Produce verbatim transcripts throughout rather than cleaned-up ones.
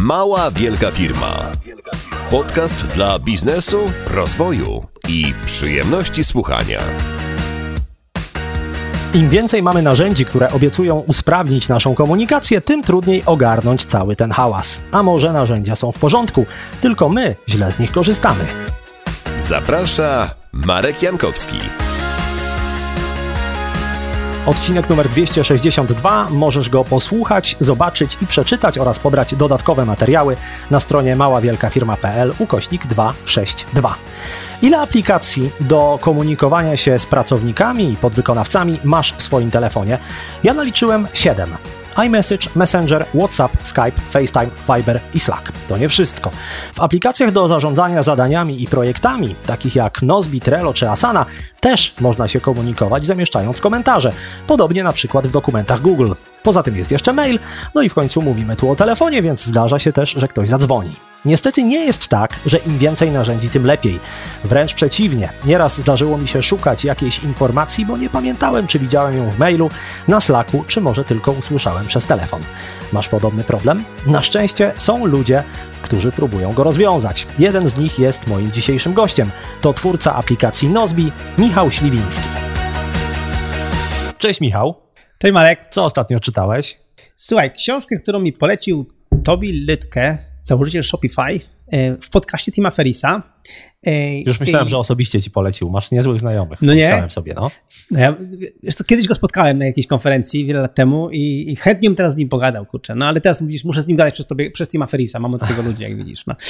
Mała Wielka Firma. Podcast dla biznesu, rozwoju i przyjemności słuchania. Im więcej mamy narzędzi, które obiecują usprawnić naszą komunikację, tym trudniej ogarnąć cały ten hałas. A może narzędzia są w porządku, tylko my źle z nich korzystamy. Zaprasza Marek Jankowski. Odcinek numer dwieście sześćdziesiąt dwa. Możesz go posłuchać, zobaczyć i przeczytać oraz pobrać dodatkowe materiały na stronie maławielkafirma.pl ukośnik dwieście sześćdziesiąt dwa. Ile aplikacji do komunikowania się z pracownikami i podwykonawcami masz w swoim telefonie? Ja naliczyłem siedem. iMessage, Messenger, WhatsApp, Skype, FaceTime, Viber i Slack. To nie wszystko. W aplikacjach do zarządzania zadaniami i projektami, takich jak Nozbe, Trello czy Asana, też można się komunikować zamieszczając komentarze. Podobnie na przykład w dokumentach Google. Poza tym jest jeszcze mail, no i w końcu mówimy tu o telefonie, więc zdarza się też, że ktoś zadzwoni. Niestety nie jest tak, że im więcej narzędzi, tym lepiej. Wręcz przeciwnie. Nieraz zdarzyło mi się szukać jakiejś informacji, bo nie pamiętałem, czy widziałem ją w mailu, na Slacku, czy może tylko usłyszałem przez telefon. Masz podobny problem? Na szczęście są ludzie, którzy próbują go rozwiązać. Jeden z nich jest moim dzisiejszym gościem. To twórca aplikacji Nozbe, Michał Śliwiński. Cześć Michał. Cześć Marek. Co ostatnio czytałeś? Słuchaj, książkę, którą mi polecił Tobi Lütke, założyciel Shopify, w podcaście Tima Ferrisa. Już myślałem, I... że osobiście ci polecił. Masz niezłych znajomych. No nie? Myślałem sobie, no. no ja, wiesz co, kiedyś go spotkałem na jakiejś konferencji wiele lat temu i, i chętnie bym teraz z nim pogadał, kurczę. No ale teraz widzisz, muszę z nim gadać przez, tobie, przez Tima Ferisa. Mam od tego ludzi, jak widzisz. No.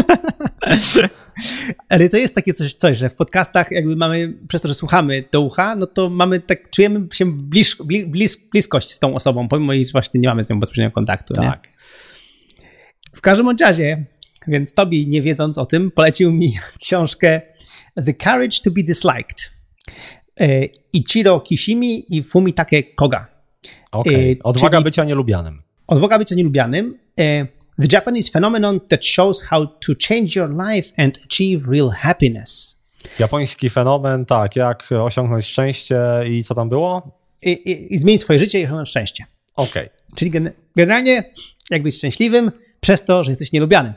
Ale to jest takie coś, coś, że w podcastach jakby mamy, przez to, że słuchamy do ucha, no to mamy tak, czujemy się bliż, bliz, bliskość z tą osobą, pomimo iż właśnie nie mamy z nią bezpośredniego kontaktu. Tak. Nie? W każdym razie, więc Tobi, nie wiedząc o tym, polecił mi książkę The Courage to be Disliked. Ichiro Kishimi i Fumitake Koga. Okej, okay. Odwaga Czyli bycia nielubianym. Odwaga bycia nielubianym. The Japanese phenomenon that shows how to change your life and achieve real happiness. Japoński fenomen, tak, jak osiągnąć szczęście i co tam było? I, i, i zmienić swoje życie i osiągnąć szczęście. Okej. Okay. Czyli gen- generalnie, jak być szczęśliwym, przez to, że jesteś nielubiany.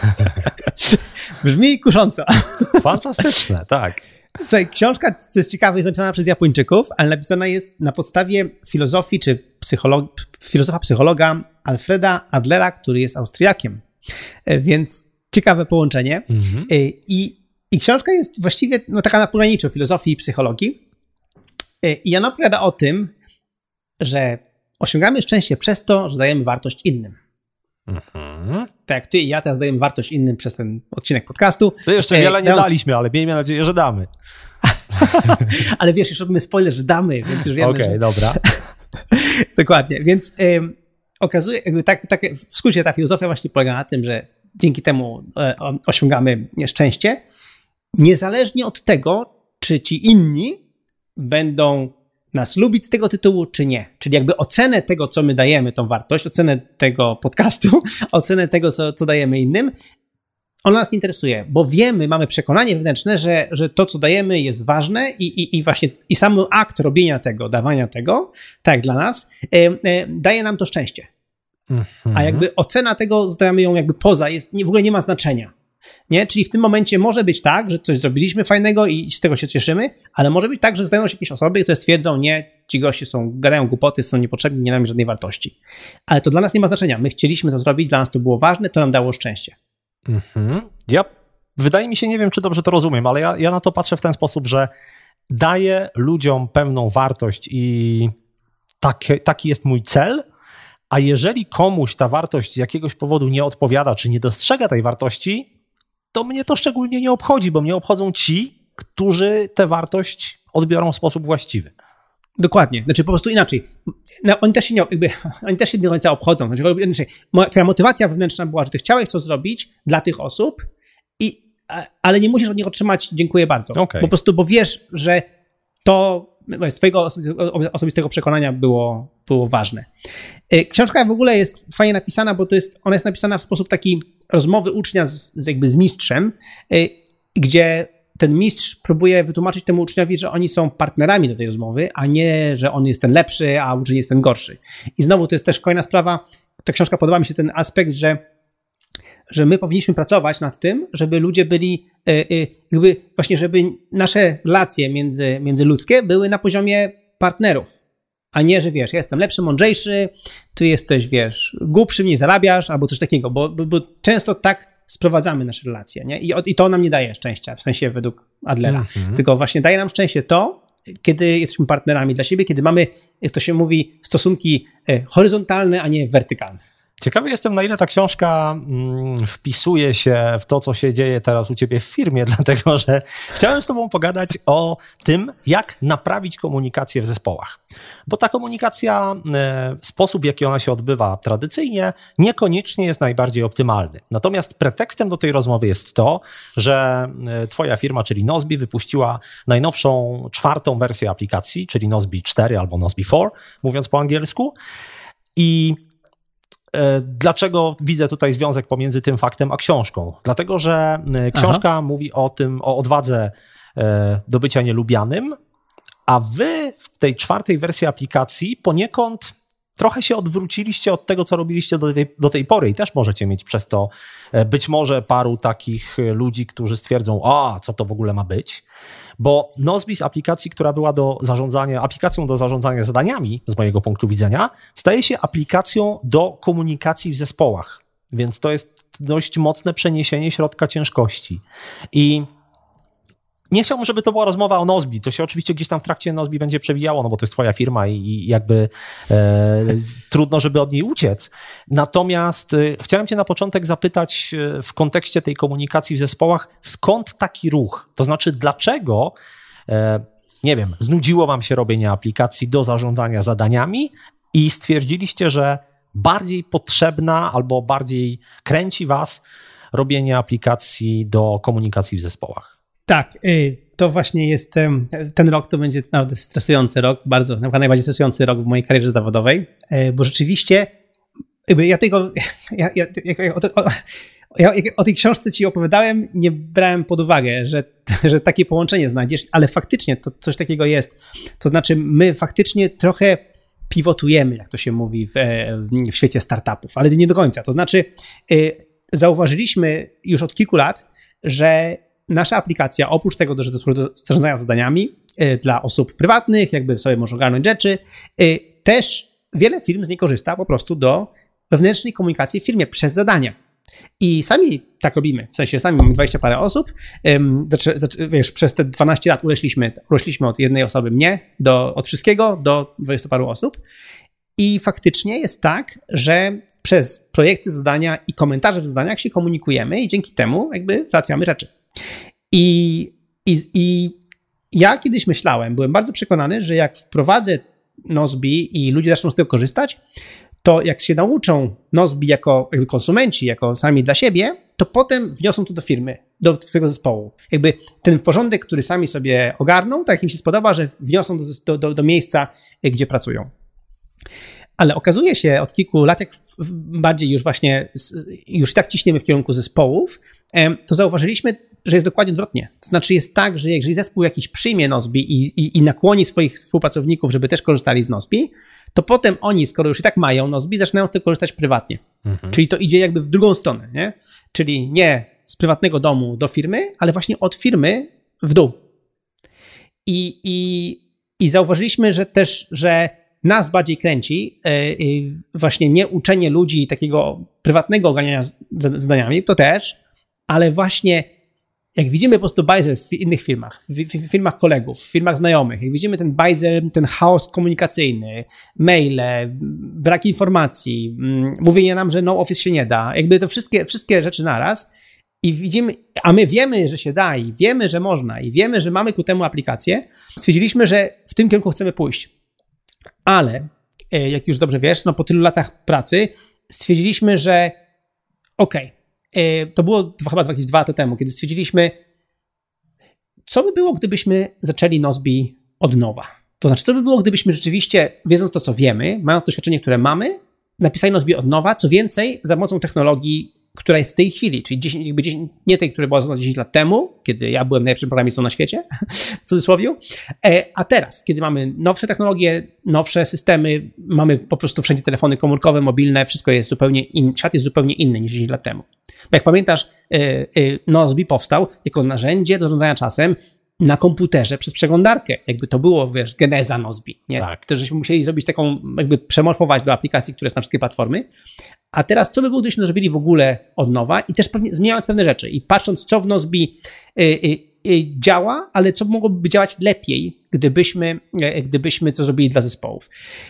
Brzmi kusząco. Fantastyczne, tak. Słuchaj, książka, co jest ciekawe, jest napisana przez Japończyków, ale napisana jest na podstawie filozofii czy psycholog- filozofa psychologa Alfreda Adlera, który jest Austriakiem. Więc ciekawe połączenie. Mm-hmm. I, I książka jest właściwie no, taka na pograniczu filozofii i psychologii. I ona opowiada o tym, że osiągamy szczęście przez to, że dajemy wartość innym. Mhm. Tak jak ty i ja teraz dajemy wartość innym przez ten odcinek podcastu. To jeszcze wiele nie daliśmy, ale miejmy nadzieję, że damy. Ale wiesz, już robimy spoiler, że damy, więc już wiemy, Okej, okay, że... dobra. Dokładnie, więc ym, okazuje, jakby tak, tak, w skrócie ta filozofia właśnie polega na tym, że dzięki temu e, osiągamy szczęście, niezależnie od tego, czy ci inni będą nas lubić z tego tytułu, czy nie. Czyli jakby ocenę tego, co my dajemy, tą wartość, ocenę tego podcastu, ocenę tego, co, co dajemy innym, ona nas nie interesuje, bo wiemy, mamy przekonanie wewnętrzne, że, że to, co dajemy, jest ważne i, i, i właśnie i sam akt robienia tego, dawania tego, tak dla nas, e, e, daje nam to szczęście. Mhm. A jakby ocena tego, zdajemy ją jakby poza, jest, nie, w ogóle nie ma znaczenia. Nie? Czyli w tym momencie może być tak, że coś zrobiliśmy fajnego i z tego się cieszymy, ale może być tak, że znajdą się jakieś osoby, które stwierdzą, nie, ci goście są, gadają głupoty, są niepotrzebni, nie mają żadnej wartości. Ale to dla nas nie ma znaczenia. My chcieliśmy to zrobić, dla nas to było ważne, to nam dało szczęście. Mhm. Ja, wydaje mi się, nie wiem, czy dobrze to rozumiem, ale ja, ja na to patrzę w ten sposób, że daję ludziom pewną wartość i taki, taki jest mój cel, a jeżeli komuś ta wartość z jakiegoś powodu nie odpowiada, czy nie dostrzega tej wartości, to mnie to szczególnie nie obchodzi, bo mnie obchodzą ci, którzy tę wartość odbiorą w sposób właściwy. Dokładnie. Znaczy po prostu inaczej. No, oni też się nie, jakby, oni też się nie do końca obchodzą. Znaczy, znaczy, twoja motywacja wewnętrzna była, że ty chciałeś to zrobić dla tych osób, i, ale nie musisz od nich otrzymać dziękuję bardzo. Okay. Po prostu, bo wiesz, że to z twojego osobistego przekonania było, było ważne. Książka w ogóle jest fajnie napisana, bo to jest, ona jest napisana w sposób taki rozmowy ucznia z, z jakby z mistrzem, gdzie ten mistrz próbuje wytłumaczyć temu uczniowi, że oni są partnerami do tej rozmowy, a nie, że on jest ten lepszy, a uczeń jest ten gorszy. I znowu to jest też kolejna sprawa. Ta książka, podoba mi się ten aspekt, że że my powinniśmy pracować nad tym, żeby ludzie byli, jakby właśnie, żeby nasze relacje między, międzyludzkie były na poziomie partnerów, a nie, że wiesz, ja jestem lepszy, mądrzejszy, ty jesteś, wiesz, głupszy, mniej zarabiasz, albo coś takiego, bo, bo, bo często tak sprowadzamy nasze relacje, nie? I, I to nam nie daje szczęścia, w sensie według Adlera, mm-hmm. tylko właśnie daje nam szczęście to, kiedy jesteśmy partnerami dla siebie, kiedy mamy, jak to się mówi, stosunki horyzontalne, a nie wertykalne. Ciekawy jestem, na ile ta książka mm, wpisuje się w to, co się dzieje teraz u ciebie w firmie, dlatego że chciałem z tobą pogadać o tym, jak naprawić komunikację w zespołach. Bo ta komunikacja, e, sposób, w jaki ona się odbywa tradycyjnie, niekoniecznie jest najbardziej optymalny. Natomiast pretekstem do tej rozmowy jest to, że twoja firma, czyli Nozbe, wypuściła najnowszą, czwartą wersję aplikacji, czyli Nozbe cztery albo Nozbe cztery, mówiąc po angielsku. I dlaczego widzę tutaj związek pomiędzy tym faktem a książką? Dlatego, że książka Aha. mówi o tym, o odwadze do bycia nielubianym, a wy w tej czwartej wersji aplikacji poniekąd trochę się odwróciliście od tego, co robiliście do tej, do tej pory i też możecie mieć przez to być może paru takich ludzi, którzy stwierdzą, a co to w ogóle ma być? Bo Nozbe z aplikacji, która była do zarządzania, aplikacją do zarządzania zadaniami, z mojego punktu widzenia, staje się aplikacją do komunikacji w zespołach. Więc to jest dość mocne przeniesienie środka ciężkości. I nie chciałbym, żeby to była rozmowa o Nozbe. To się oczywiście gdzieś tam w trakcie Nozbe będzie przewijało, no bo to jest twoja firma i, i jakby e, trudno, żeby od niej uciec. Natomiast e, chciałem cię na początek zapytać e, w kontekście tej komunikacji w zespołach, skąd taki ruch? To znaczy, dlaczego, e, nie wiem, znudziło wam się robienie aplikacji do zarządzania zadaniami i stwierdziliście, że bardziej potrzebna albo bardziej kręci was robienie aplikacji do komunikacji w zespołach? Tak, to właśnie jest, ten rok to będzie naprawdę stresujący rok, bardzo, najbardziej stresujący rok w mojej karierze zawodowej, bo rzeczywiście ja tego, ja, ja, ja, o, o, ja o tej książce ci opowiadałem, nie brałem pod uwagę, że, że takie połączenie znajdziesz, ale faktycznie to coś takiego jest. To znaczy my faktycznie trochę pivotujemy, jak to się mówi w, w świecie startupów, ale nie do końca. To znaczy zauważyliśmy już od kilku lat, że nasza aplikacja, oprócz tego, że do, do zarządzania zadaniami y, dla osób prywatnych, jakby sobie może ogarnąć rzeczy, y, też wiele firm z niej korzysta po prostu do wewnętrznej komunikacji w firmie przez zadania. I sami tak robimy, w sensie sami mamy dwadzieścia parę osób, ym, znaczy, znaczy, wiesz, przez te dwanaście lat urośliśmy, urośliśmy od jednej osoby mnie, do, od wszystkiego do dwudziestu paru osób i faktycznie jest tak, że przez projekty, zadania i komentarze w zadaniach się komunikujemy i dzięki temu jakby załatwiamy rzeczy. I, i, I ja kiedyś myślałem, byłem bardzo przekonany, że jak wprowadzę Nozbe i ludzie zaczną z tego korzystać, to jak się nauczą Nozbe jako jakby konsumenci, jako sami dla siebie, to potem wniosą to do firmy, do twojego zespołu. Jakby ten porządek, który sami sobie ogarną, tak im się spodoba, że wniosą do, do, do miejsca, gdzie pracują. Ale okazuje się od kilku lat, jak bardziej już właśnie, już tak ciśniemy w kierunku zespołów, to zauważyliśmy, że jest dokładnie odwrotnie. To znaczy jest tak, że jeżeli zespół jakiś przyjmie Nozbe i, i, i nakłoni swoich współpracowników, żeby też korzystali z Nozbe, to potem oni, skoro już i tak mają Nozbe, zaczynają z tego korzystać prywatnie. Mhm. Czyli to idzie jakby w drugą stronę, nie? Czyli nie z prywatnego domu do firmy, ale właśnie od firmy w dół. I, i, i zauważyliśmy, że też, że nas bardziej kręci yy, właśnie nie uczenie ludzi takiego prywatnego ogarniania zadaniami, to też, ale właśnie jak widzimy po prostu bajzel w innych firmach, w, w, w firmach kolegów, w firmach znajomych, jak widzimy ten bajzel, ten chaos komunikacyjny, maile, brak informacji, mówienie nam, że no office się nie da, jakby to wszystkie, wszystkie rzeczy naraz i widzimy, a my wiemy, że się da i wiemy, że można i wiemy, że mamy ku temu aplikację, stwierdziliśmy, że w tym kierunku chcemy pójść. Ale, jak już dobrze wiesz, no po tylu latach pracy stwierdziliśmy, że okej, okay, to było chyba jakieś dwa lata temu, kiedy stwierdziliśmy, co by było, gdybyśmy zaczęli Nozbe od nowa. To znaczy, co by było, gdybyśmy rzeczywiście, wiedząc to, co wiemy, mając doświadczenie, które mamy, napisali Nozbe od nowa, co więcej, za pomocą technologii która jest w tej chwili, czyli dziesięć, jakby dziesięć, nie tej, która była zrobiona dziesięć lat temu, kiedy ja byłem najlepszym programistą na świecie, w cudzysłowie, a teraz, kiedy mamy nowsze technologie, nowsze systemy, mamy po prostu wszędzie telefony komórkowe, mobilne, wszystko jest zupełnie inny, świat jest zupełnie inny niż dziesięć lat temu. Bo jak pamiętasz, Nozbe powstał jako narzędzie do zarządzania czasem na komputerze przez przeglądarkę. Jakby to było, wiesz, geneza Nozbe, nie? Tak. To żeśmy musieli zrobić taką, jakby przemorfować do aplikacji, które są na wszystkie platformy. A teraz co by było, gdybyśmy to zrobili w ogóle od nowa i też pewnie, zmieniając pewne rzeczy i patrząc, co w Nozbe y, y, y, działa, ale co mogłoby działać lepiej, gdybyśmy, y, gdybyśmy to zrobili dla zespołów.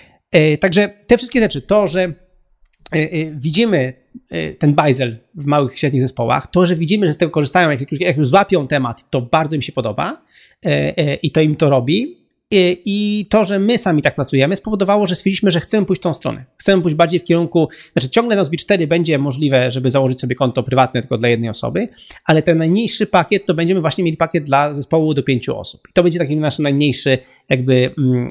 Y, także te wszystkie rzeczy, to, że y, y, widzimy y, ten bajzel w małych i średnich zespołach, to, że widzimy, że z tego korzystają, jak już, jak już złapią temat, to bardzo im się podoba y, y, i to im to robi. I, I to, że my sami tak pracujemy, spowodowało, że stwierdziliśmy, że chcemy pójść w tą stronę. Chcemy pójść bardziej w kierunku, znaczy ciągle Nozbe cztery będzie możliwe, żeby założyć sobie konto prywatne tylko dla jednej osoby, ale ten najmniejszy pakiet to będziemy właśnie mieli pakiet dla zespołu do pięciu osób. I to będzie taki nasz najmniejszy jakby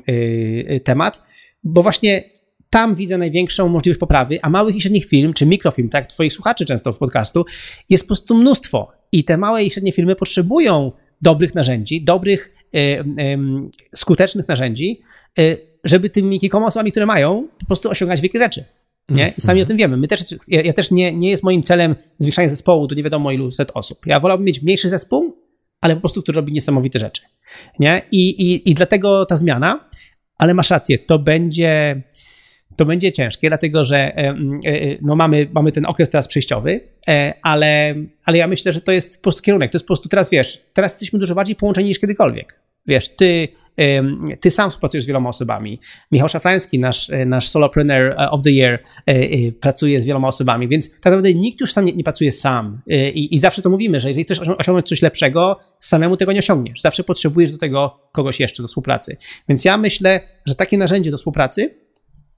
yy, temat, bo właśnie tam widzę największą możliwość poprawy, a małych i średnich firm, czy mikrofirm, tak jak twoich słuchaczy często w podcastu, jest po prostu mnóstwo. I te małe i średnie firmy potrzebują dobrych narzędzi, dobrych, y, y, skutecznych narzędzi, y, żeby tymi kilkoma osobami, które mają, po prostu osiągać wielkie rzeczy. Nie? I sami o tym wiemy. My też, ja, ja też nie, nie jest moim celem zwiększanie zespołu do nie wiadomo ilu set osób. Ja wolałbym mieć mniejszy zespół, ale po prostu, który robi niesamowite rzeczy. Nie? I, i, i dlatego ta zmiana, ale masz rację, to będzie... To będzie ciężkie, dlatego że no mamy, mamy ten okres teraz przejściowy, ale, ale ja myślę, że to jest po prostu kierunek. To jest po prostu teraz, wiesz, teraz jesteśmy dużo bardziej połączeni niż kiedykolwiek. Wiesz, ty, ty sam współpracujesz z wieloma osobami. Michał Szafrański, nasz, nasz Solopreneur of the Year, pracuje z wieloma osobami, więc tak naprawdę nikt już sam nie, nie pracuje sam. I, I zawsze to mówimy, że jeżeli chcesz osiągnąć coś lepszego, samemu tego nie osiągniesz. Zawsze potrzebujesz do tego kogoś jeszcze do współpracy. Więc ja myślę, że takie narzędzie do współpracy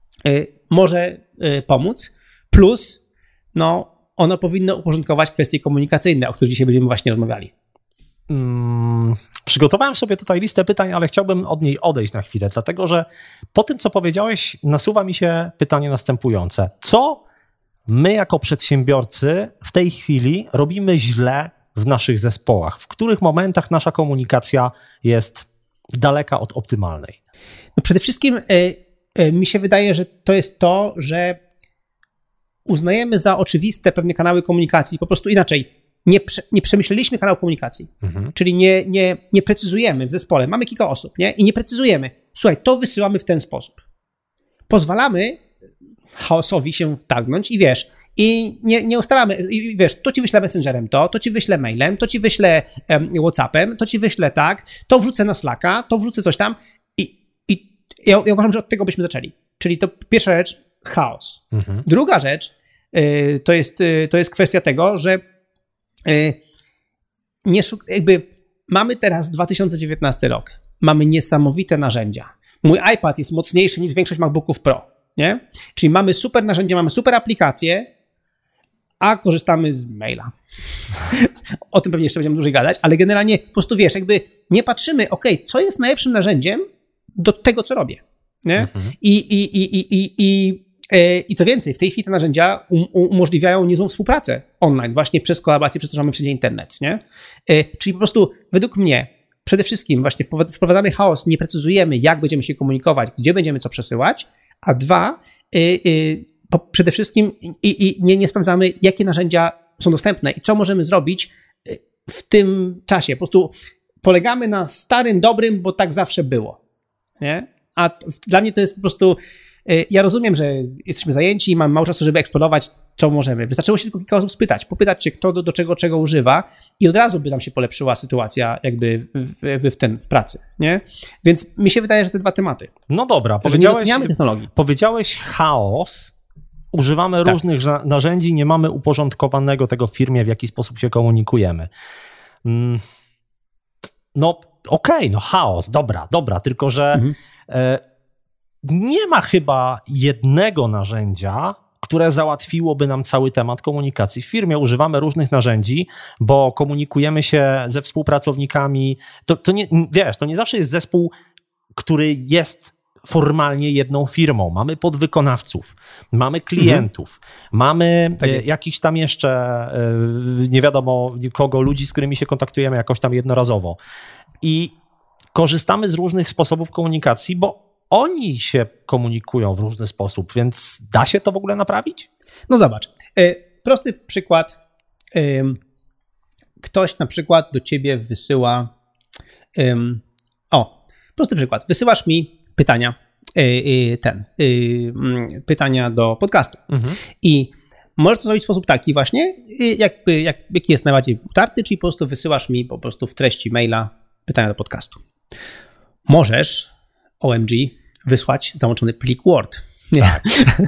może pomóc, plus no, ono powinno uporządkować kwestie komunikacyjne, o których dzisiaj będziemy właśnie rozmawiali. Hmm, przygotowałem sobie tutaj listę pytań, ale chciałbym od niej odejść na chwilę, dlatego że po tym, co powiedziałeś, nasuwa mi się pytanie następujące. Co my jako przedsiębiorcy w tej chwili robimy źle w naszych zespołach? W których momentach nasza komunikacja jest daleka od optymalnej? No przede wszystkim y- mi się wydaje, że to jest to, że uznajemy za oczywiste pewne kanały komunikacji, po prostu inaczej, nie, prze, nie przemyśleliśmy kanału komunikacji, mhm. czyli nie, nie, nie precyzujemy w zespole, mamy kilka osób, nie? I nie precyzujemy, słuchaj, to wysyłamy w ten sposób. Pozwalamy chaosowi się wtargnąć i wiesz, i nie, nie ustalamy, i wiesz, to ci wyślę messengerem to, to ci wyślę mailem, to ci wyślę um, Whatsappem, to ci wyślę tak, to wrzucę na Slacka, to wrzucę coś tam. Ja, ja uważam, że od tego byśmy zaczęli. Czyli to pierwsza rzecz, chaos. Mhm. Druga rzecz y, to, jest, y, to jest kwestia tego, że y, nie szuk- jakby mamy teraz dwa tysiące dziewiętnasty rok. Mamy niesamowite narzędzia. Mój iPad jest mocniejszy niż większość MacBooków Pro. Nie? Czyli mamy super narzędzia, mamy super aplikacje, a korzystamy z maila. O tym pewnie jeszcze będziemy dłużej gadać, ale generalnie po prostu wiesz, jakby nie patrzymy, ok, co jest najlepszym narzędziem do tego, co robię. Nie? Mhm. I, i, i, i, i, i, I co więcej, w tej chwili te narzędzia um, umożliwiają niezłą współpracę online, właśnie przez kolaborację, przez to, że mamy wszędzie internet. Nie? Czyli po prostu według mnie przede wszystkim właśnie wprowadzamy chaos, nie precyzujemy, jak będziemy się komunikować, gdzie będziemy co przesyłać, a dwa, y, y, po, przede wszystkim i, i nie, nie sprawdzamy, jakie narzędzia są dostępne i co możemy zrobić w tym czasie. Po prostu polegamy na starym, dobrym, bo tak zawsze było. Nie? A dla mnie to jest po prostu, ja rozumiem, że jesteśmy zajęci i mamy mało czasu, żeby eksplorować, co możemy. Wystarczyło się tylko kilka osób spytać, popytać się, kto do, do czego, czego używa i od razu by nam się polepszyła sytuacja jakby w, w, w, ten, w pracy. Nie? Więc mi się wydaje, że te dwa tematy. No dobra, powiedziałeś, technologii. powiedziałeś chaos, używamy tak. różnych narzędzi, nie mamy uporządkowanego tego w firmie, w jaki sposób się komunikujemy. No okej, okay, no chaos, dobra, dobra, tylko że mhm. e, nie ma chyba jednego narzędzia, które załatwiłoby nam cały temat komunikacji w firmie. Używamy różnych narzędzi, bo komunikujemy się ze współpracownikami. To, to nie, wiesz, to nie zawsze jest zespół, który jest formalnie jedną firmą, mamy podwykonawców, mamy klientów, mhm. mamy tak y, jakiś tam jeszcze, y, nie wiadomo kogo, ludzi, z którymi się kontaktujemy jakoś tam jednorazowo. I korzystamy z różnych sposobów komunikacji, bo oni się komunikują w różny sposób, więc da się to w ogóle naprawić? No zobacz, y, prosty przykład. Y, ktoś na przykład do ciebie wysyła, y, o, prosty przykład, wysyłasz mi pytania, y, y, ten, y, y, pytania do podcastu mhm. i możesz to zrobić w sposób taki właśnie, y, jakby, jak, jaki jest najbardziej utarty, czyli po prostu wysyłasz mi po prostu w treści maila pytania do podcastu. Możesz O M G wysłać załączony plik Word. Nie. Tak.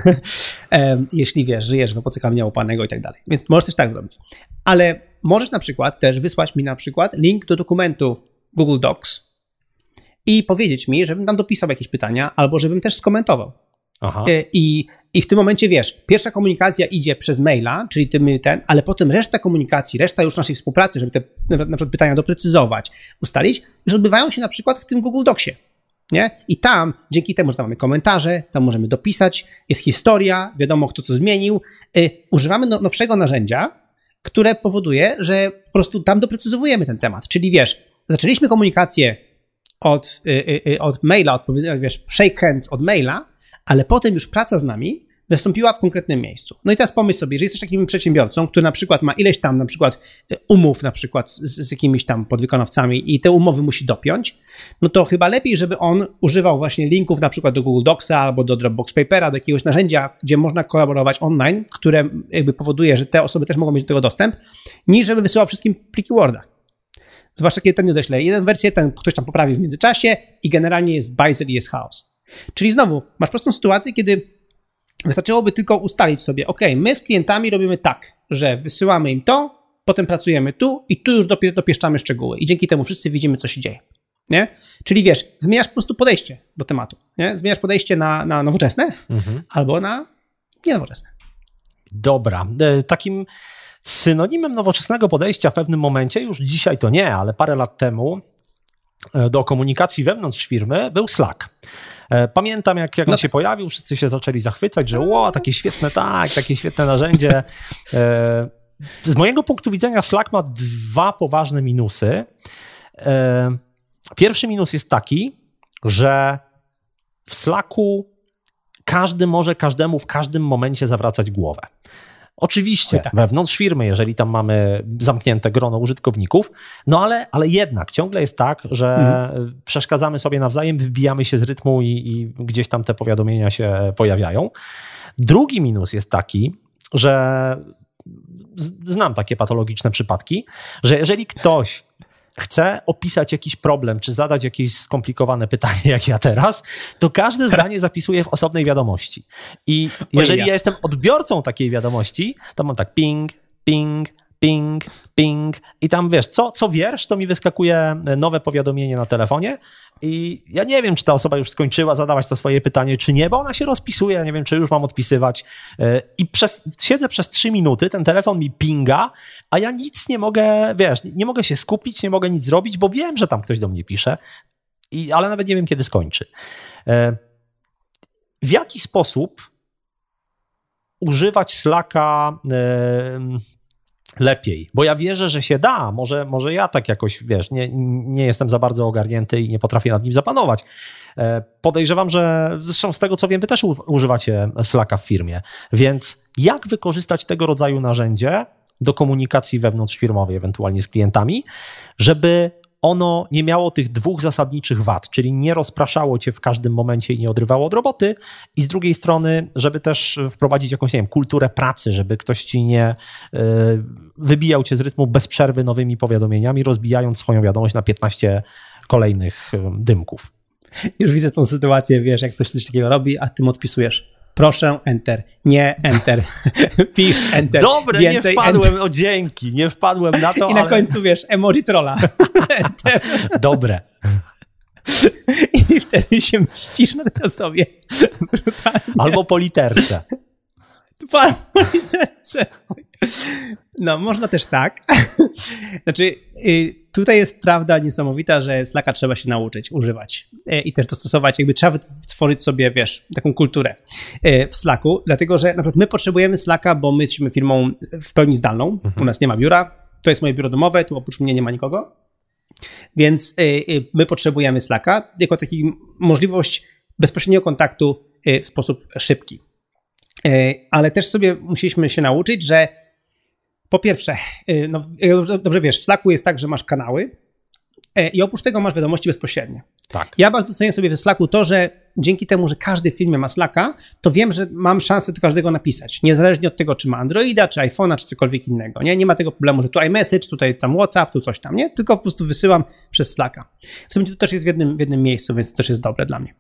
Jeśli wiesz, żyjesz w epoce kamienia łupanego i tak dalej. Więc możesz też tak zrobić. Ale możesz na przykład też wysłać mi na przykład link do dokumentu Google Docs i powiedzieć mi, żebym tam dopisał jakieś pytania albo żebym też skomentował. Aha. I, I w tym momencie wiesz, pierwsza komunikacja idzie przez maila, czyli ty ten, ale potem reszta komunikacji, reszta już naszej współpracy, żeby te na przykład pytania doprecyzować, ustalić, już odbywają się na przykład w tym Google Docsie. Nie? I tam, dzięki temu, że tam mamy komentarze, tam możemy dopisać, jest historia, wiadomo kto co zmienił. Yy, używamy no, nowszego narzędzia, które powoduje, że po prostu tam doprecyzowujemy ten temat. Czyli wiesz, zaczęliśmy komunikację od, yy, yy, od maila, od, wiesz, shake hands od maila, ale potem już praca z nami wystąpiła w konkretnym miejscu. No i teraz pomyśl sobie, że jesteś takim przedsiębiorcą, który na przykład ma ileś tam na przykład umów na przykład z, z jakimiś tam podwykonawcami i te umowy musi dopiąć, no to chyba lepiej, żeby on używał właśnie linków na przykład do Google Docsa albo do Dropbox Papera, do jakiegoś narzędzia, gdzie można kolaborować online, które jakby powoduje, że te osoby też mogą mieć do tego dostęp, niż żeby wysyłał wszystkim pliki Worda. Zwłaszcza kiedy ten nie odeśle jeden wersję, ten ktoś tam poprawi w międzyczasie i generalnie jest bajzel i jest chaos. Czyli znowu, masz prostą sytuację, kiedy wystarczyłoby tylko ustalić sobie, ok, my z klientami robimy tak, że wysyłamy im to, potem pracujemy tu i tu już dopie- dopieszczamy szczegóły i dzięki temu wszyscy widzimy, co się dzieje. Nie? Czyli wiesz, zmieniasz po prostu podejście do tematu. Nie? Zmieniasz podejście na, na nowoczesne mhm. albo na nienowoczesne. Dobra. Takim synonimem nowoczesnego podejścia w pewnym momencie, już dzisiaj to nie, ale parę lat temu do komunikacji wewnątrz firmy był Slack. Pamiętam, jak, jak no. on się pojawił, wszyscy się zaczęli zachwycać, że ło, takie świetne, tak, takie świetne narzędzie. Z mojego punktu widzenia Slack ma dwa poważne minusy. Pierwszy minus jest taki, że w Slacku każdy może każdemu w każdym momencie zawracać głowę. Oczywiście tak. wewnątrz firmy, jeżeli tam mamy zamknięte grono użytkowników, no ale, ale jednak ciągle jest tak, że mhm. przeszkadzamy sobie nawzajem, wybijamy się z rytmu i, i gdzieś tam te powiadomienia się pojawiają. Drugi minus jest taki, że znam takie patologiczne przypadki, że jeżeli ktoś chce opisać jakiś problem, czy zadać jakieś skomplikowane pytanie, jak ja teraz, to każde zdanie zapisuje w osobnej wiadomości. I jeżeli ja jestem odbiorcą takiej wiadomości, to mam tak ping, ping, ping, ping i tam wiesz, co, co wiersz, to mi wyskakuje nowe powiadomienie na telefonie i ja nie wiem, czy ta osoba już skończyła zadawać to swoje pytanie, czy nie, bo ona się rozpisuje, ja nie wiem, czy już mam odpisywać i przez, siedzę przez trzy minuty, ten telefon mi pinga, a ja nic nie mogę, wiesz, nie mogę się skupić, nie mogę nic zrobić, bo wiem, że tam ktoś do mnie pisze, i, ale nawet nie wiem, kiedy skończy. W jaki sposób używać Slacka lepiej, bo ja wierzę, że się da, może, może ja tak jakoś, wiesz, nie, nie jestem za bardzo ogarnięty i nie potrafię nad nim zapanować. Podejrzewam, że zresztą z tego, co wiem, wy też używacie Slacka w firmie, więc jak wykorzystać tego rodzaju narzędzie do komunikacji wewnątrzfirmowej, ewentualnie z klientami, żeby ono nie miało tych dwóch zasadniczych wad, czyli nie rozpraszało cię w każdym momencie i nie odrywało od roboty i z drugiej strony, żeby też wprowadzić jakąś, nie wiem, kulturę pracy, żeby ktoś ci nie y, wybijał cię z rytmu bez przerwy nowymi powiadomieniami, rozbijając swoją wiadomość na piętnaście kolejnych y, dymków. Już widzę tą sytuację, wiesz, jak ktoś coś takiego robi, a ty mu odpisujesz. Proszę, enter. Nie, enter. Pisz, enter. Dobre, więcej, nie wpadłem, enter. O dzięki, nie wpadłem na to, I na ale... końcu, wiesz, emoji trolla. Enter. Dobre. I wtedy się mścisz na tej osobie. Brutalnie. Albo po literce. Po literce. No, można też tak. Znaczy, tutaj jest prawda niesamowita, że Slacka trzeba się nauczyć używać i też dostosować, jakby trzeba wytworzyć sobie, wiesz, taką kulturę w Slacku, dlatego że na przykład my potrzebujemy Slacka, bo my jesteśmy firmą w pełni zdalną, mhm. u nas nie ma biura, to jest moje biuro domowe, tu oprócz mnie nie ma nikogo, więc my potrzebujemy Slacka jako taką możliwość bezpośredniego kontaktu w sposób szybki. Ale też sobie musieliśmy się nauczyć, że po pierwsze, no dobrze, dobrze wiesz, w Slacku jest tak, że masz kanały i oprócz tego masz wiadomości bezpośrednie. Tak. Ja bardzo doceniam sobie w Slacku to, że dzięki temu, że każdy w firmie ma Slacka, to wiem, że mam szansę do każdego napisać, niezależnie od tego, czy ma Androida, czy iPhone'a, czy cokolwiek innego. Nie, nie ma tego problemu, że tu iMessage, tutaj tam WhatsApp, tu coś tam, nie? Tylko po prostu wysyłam przez Slacka. W sumie to też jest w jednym, w jednym miejscu, więc to też jest dobre dla mnie.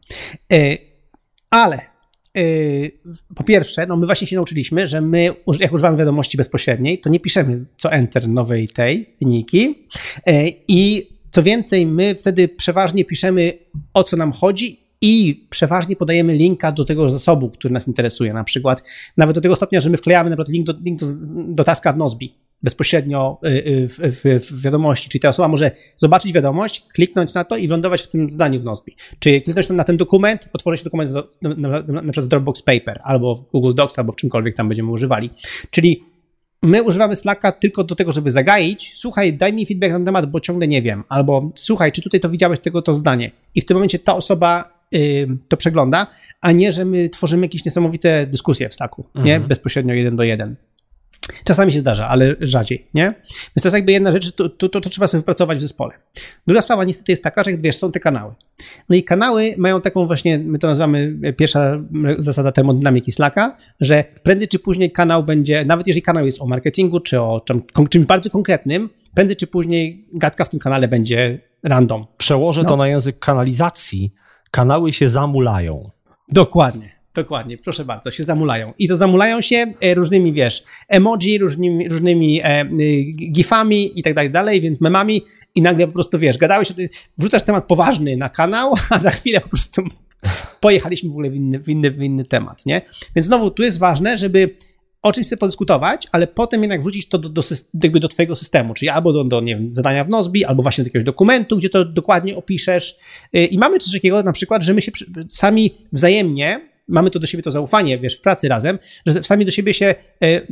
Ale po pierwsze, no my właśnie się nauczyliśmy, że my, jak używamy wiadomości bezpośredniej, to nie piszemy co enter nowej tej linijki i co więcej, my wtedy przeważnie piszemy, o co nam chodzi i przeważnie podajemy linka do tego zasobu, który nas interesuje, na przykład nawet do tego stopnia, że my wklejamy na przykład link do, link do, do taska w Nozbi bezpośrednio w, w, w wiadomości, czyli ta osoba może zobaczyć wiadomość, kliknąć na to i wylądować w tym zdaniu w Nozbi. Czy kliknąć na ten dokument, otworzyć dokument w, na, na, na przykład w Dropbox Paper albo w Google Docs, albo w czymkolwiek tam będziemy używali. Czyli my używamy Slacka tylko do tego, żeby zagaić, słuchaj, daj mi feedback na ten temat, bo ciągle nie wiem, albo słuchaj, czy tutaj to widziałeś, tego to zdanie. I w tym momencie ta osoba y, to przegląda, a nie, że my tworzymy jakieś niesamowite dyskusje w Slacku, mhm. nie? Bezpośrednio jeden do jeden. Czasami się zdarza, ale rzadziej, nie? Więc to jest jakby jedna rzecz, to, to, to, to trzeba sobie wypracować w zespole. Druga sprawa niestety jest taka, że jak wiesz, są te kanały. No i kanały mają taką właśnie, my to nazywamy pierwsza zasada termodynamiki Slacka, że prędzej czy później kanał będzie, nawet jeżeli kanał jest o marketingu, czy o czym, czymś bardzo konkretnym, prędzej czy później gadka w tym kanale będzie random. Przełożę no. to na język kanalizacji. Kanały się zamulają. Dokładnie. Dokładnie, proszę bardzo, się zamulają. I to zamulają się różnymi, wiesz, emoji, różnymi, różnymi e, gifami i tak dalej, dalej, więc memami i nagle po prostu, wiesz, gadałeś, wrzucasz temat poważny na kanał, a za chwilę po prostu pojechaliśmy w ogóle w inny, w inny, w inny temat, nie? Więc znowu tu jest ważne, żeby o czymś sobie podyskutować, ale potem jednak wrzucić to do, do, jakby do twojego systemu, czyli albo do, do nie wiem, zadania w Nozbi, albo właśnie do jakiegoś dokumentu, gdzie to dokładnie opiszesz. I mamy coś takiego na przykład, że my się sami wzajemnie mamy to do siebie to zaufanie, wiesz, w pracy razem, że sami do siebie się, e, e,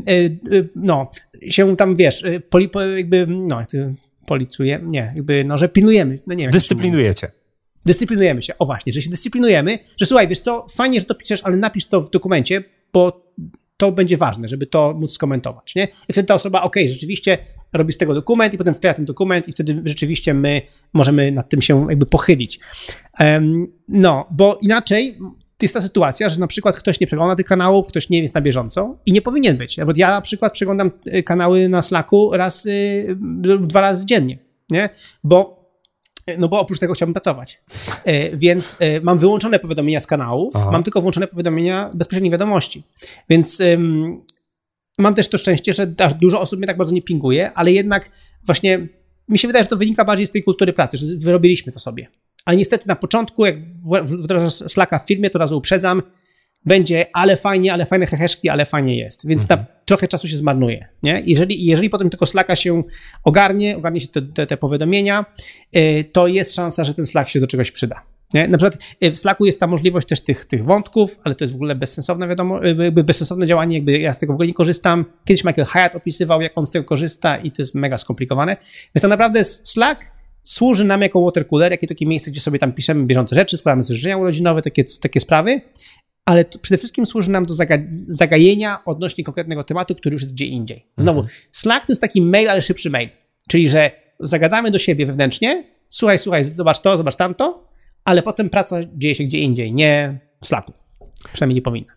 no, się tam, wiesz, poli, jakby, no, policuje, nie, jakby, no, że pilnujemy. No, nie wiem, Dyscyplinujecie. Dyscyplinujemy się, o właśnie, że się dyscyplinujemy, że słuchaj, wiesz co, fajnie, że to piszesz, ale napisz to w dokumencie, bo to będzie ważne, żeby to móc skomentować, nie? I wtedy ta osoba, okej, okay, rzeczywiście robi z tego dokument i potem wkleja ten dokument i wtedy rzeczywiście my możemy nad tym się jakby pochylić. Um, no, bo inaczej jest ta sytuacja, że na przykład ktoś nie przegląda tych kanałów, ktoś nie jest na bieżąco i nie powinien być. Ja na przykład przeglądam kanały na Slacku raz lub dwa razy dziennie, nie? Bo, no bo oprócz tego chciałbym pracować. Więc mam wyłączone powiadomienia z kanałów, Aha. mam tylko włączone powiadomienia bezpośrednich wiadomości. Więc um, mam też to szczęście, że aż dużo osób mnie tak bardzo nie pinguje, ale jednak właśnie mi się wydaje, że to wynika bardziej z tej kultury pracy, że wyrobiliśmy to sobie. Ale niestety na początku, jak wdrażasz Slacka w firmie, to razu uprzedzam, będzie ale fajnie, ale fajne heheszki, ale fajnie jest. Więc mhm. na, trochę czasu się zmarnuje. Nie? Jeżeli, jeżeli potem tylko Slacka się ogarnie, ogarnie się te, te, te powiadomienia, yy, to jest szansa, że ten Slack się do czegoś przyda. Nie? Na przykład w Slacku jest ta możliwość też tych, tych wątków, ale to jest w ogóle bezsensowne, wiadomo, jakby bezsensowne działanie, jakby ja z tego w ogóle nie korzystam. Kiedyś Michael Hyatt opisywał, jak on z tego korzysta i to jest mega skomplikowane. Więc tak naprawdę Slack służy nam jako watercooler, jakie takie miejsce, gdzie sobie tam piszemy bieżące rzeczy, składamy sobie życzenia urodzinowe, takie, takie sprawy, ale przede wszystkim służy nam do zaga- zagajenia odnośnie konkretnego tematu, który już jest gdzie indziej. Znowu, mhm. Slack to jest taki mail, ale szybszy mail, czyli że zagadamy do siebie wewnętrznie, słuchaj, słuchaj, zobacz to, zobacz tamto, ale potem praca dzieje się gdzie indziej, nie w Slacku. Przynajmniej nie powinna.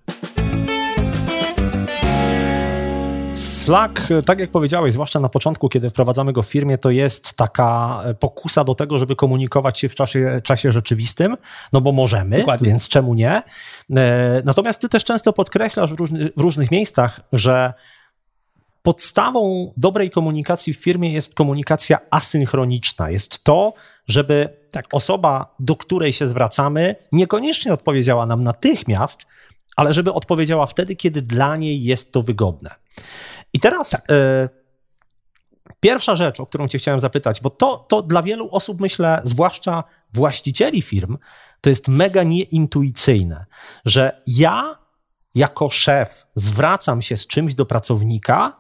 Slack, tak jak powiedziałeś, zwłaszcza na początku, kiedy wprowadzamy go w firmie, to jest taka pokusa do tego, żeby komunikować się w czasie, czasie rzeczywistym, no bo możemy, Dokładnie. Więc czemu nie? Natomiast ty też często podkreślasz w, różny, w różnych miejscach, że podstawą dobrej komunikacji w firmie jest komunikacja asynchroniczna. Jest to, żeby tak. osoba, do której się zwracamy, niekoniecznie odpowiedziała nam natychmiast, ale żeby odpowiedziała wtedy, kiedy dla niej jest to wygodne. I teraz tak. y, pierwsza rzecz, o którą cię chciałem zapytać, bo to, to dla wielu osób, myślę, zwłaszcza właścicieli firm, to jest mega nieintuicyjne, że ja jako szef zwracam się z czymś do pracownika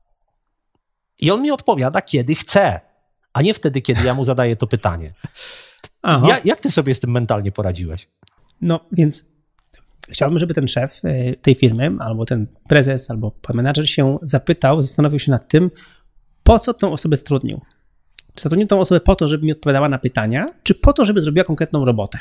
i on mi odpowiada, kiedy chce, a nie wtedy, kiedy ja mu zadaję to pytanie. Ja, jak ty sobie z tym mentalnie poradziłeś? No więc chciałbym, żeby ten szef tej firmy, albo ten prezes, albo pan menadżer się zapytał, zastanowił się nad tym, po co tą osobę zatrudnił. Czy zatrudnił tą osobę po to, żeby mi odpowiadała na pytania, czy po to, żeby zrobiła konkretną robotę.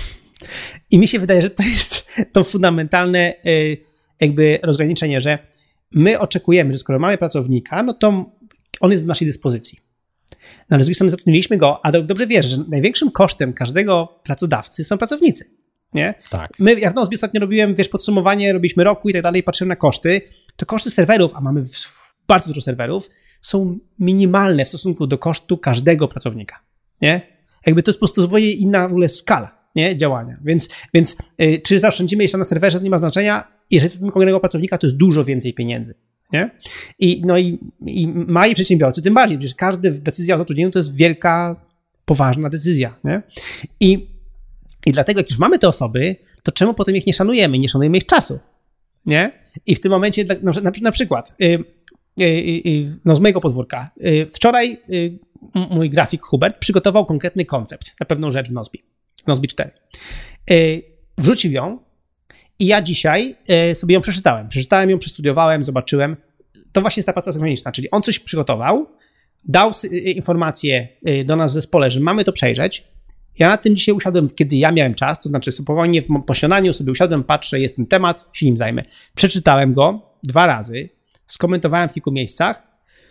I mi się wydaje, że to jest to fundamentalne jakby rozgraniczenie, że my oczekujemy, że skoro mamy pracownika, no to on jest w naszej dyspozycji. No ale z drugiej strony zatrudniliśmy go, a dobrze wiesz, że największym kosztem każdego pracodawcy są pracownicy. Nie? Tak. My, ja w Nozbi ostatnio robiłem, wiesz, podsumowanie, robiliśmy roku i tak dalej, patrzyłem na koszty, to koszty serwerów, a mamy bardzo dużo serwerów, są minimalne w stosunku do kosztu każdego pracownika. Nie? Jakby to jest po prostu zupełnie inna w ogóle skala, nie? Działania. Więc, więc yy, czy zaoszczędzimy jeszcze na serwerze, to nie ma znaczenia. Jeżeli mamy konkretnego pracownika, to jest dużo więcej pieniędzy. Nie? I, no i, i mali przedsiębiorcy tym bardziej, przecież każda decyzja o zatrudnieniu to jest wielka, poważna decyzja. Nie? I, I dlatego, jak już mamy te osoby, to czemu potem ich nie szanujemy? Nie szanujemy ich czasu. Nie? I w tym momencie, na, na, na przykład, yy, yy, yy, no z mojego podwórka, yy, wczoraj yy, mój grafik Hubert przygotował konkretny koncept na pewną rzecz w Nozbi, w Nozbi cztery. Yy, wrzucił ją i ja dzisiaj yy, sobie ją przeczytałem. Przeczytałem ją, przestudiowałem, zobaczyłem. To właśnie jest ta praca synchroniczna, czyli on coś przygotował, dał informację yy, do nas w zespole, że mamy to przejrzeć. Ja na tym dzisiaj usiadłem, kiedy ja miałem czas, to znaczy spokojnie w pośniadaniu sobie usiadłem, patrzę, jest ten temat, się nim zajmę. Przeczytałem go dwa razy, skomentowałem w kilku miejscach,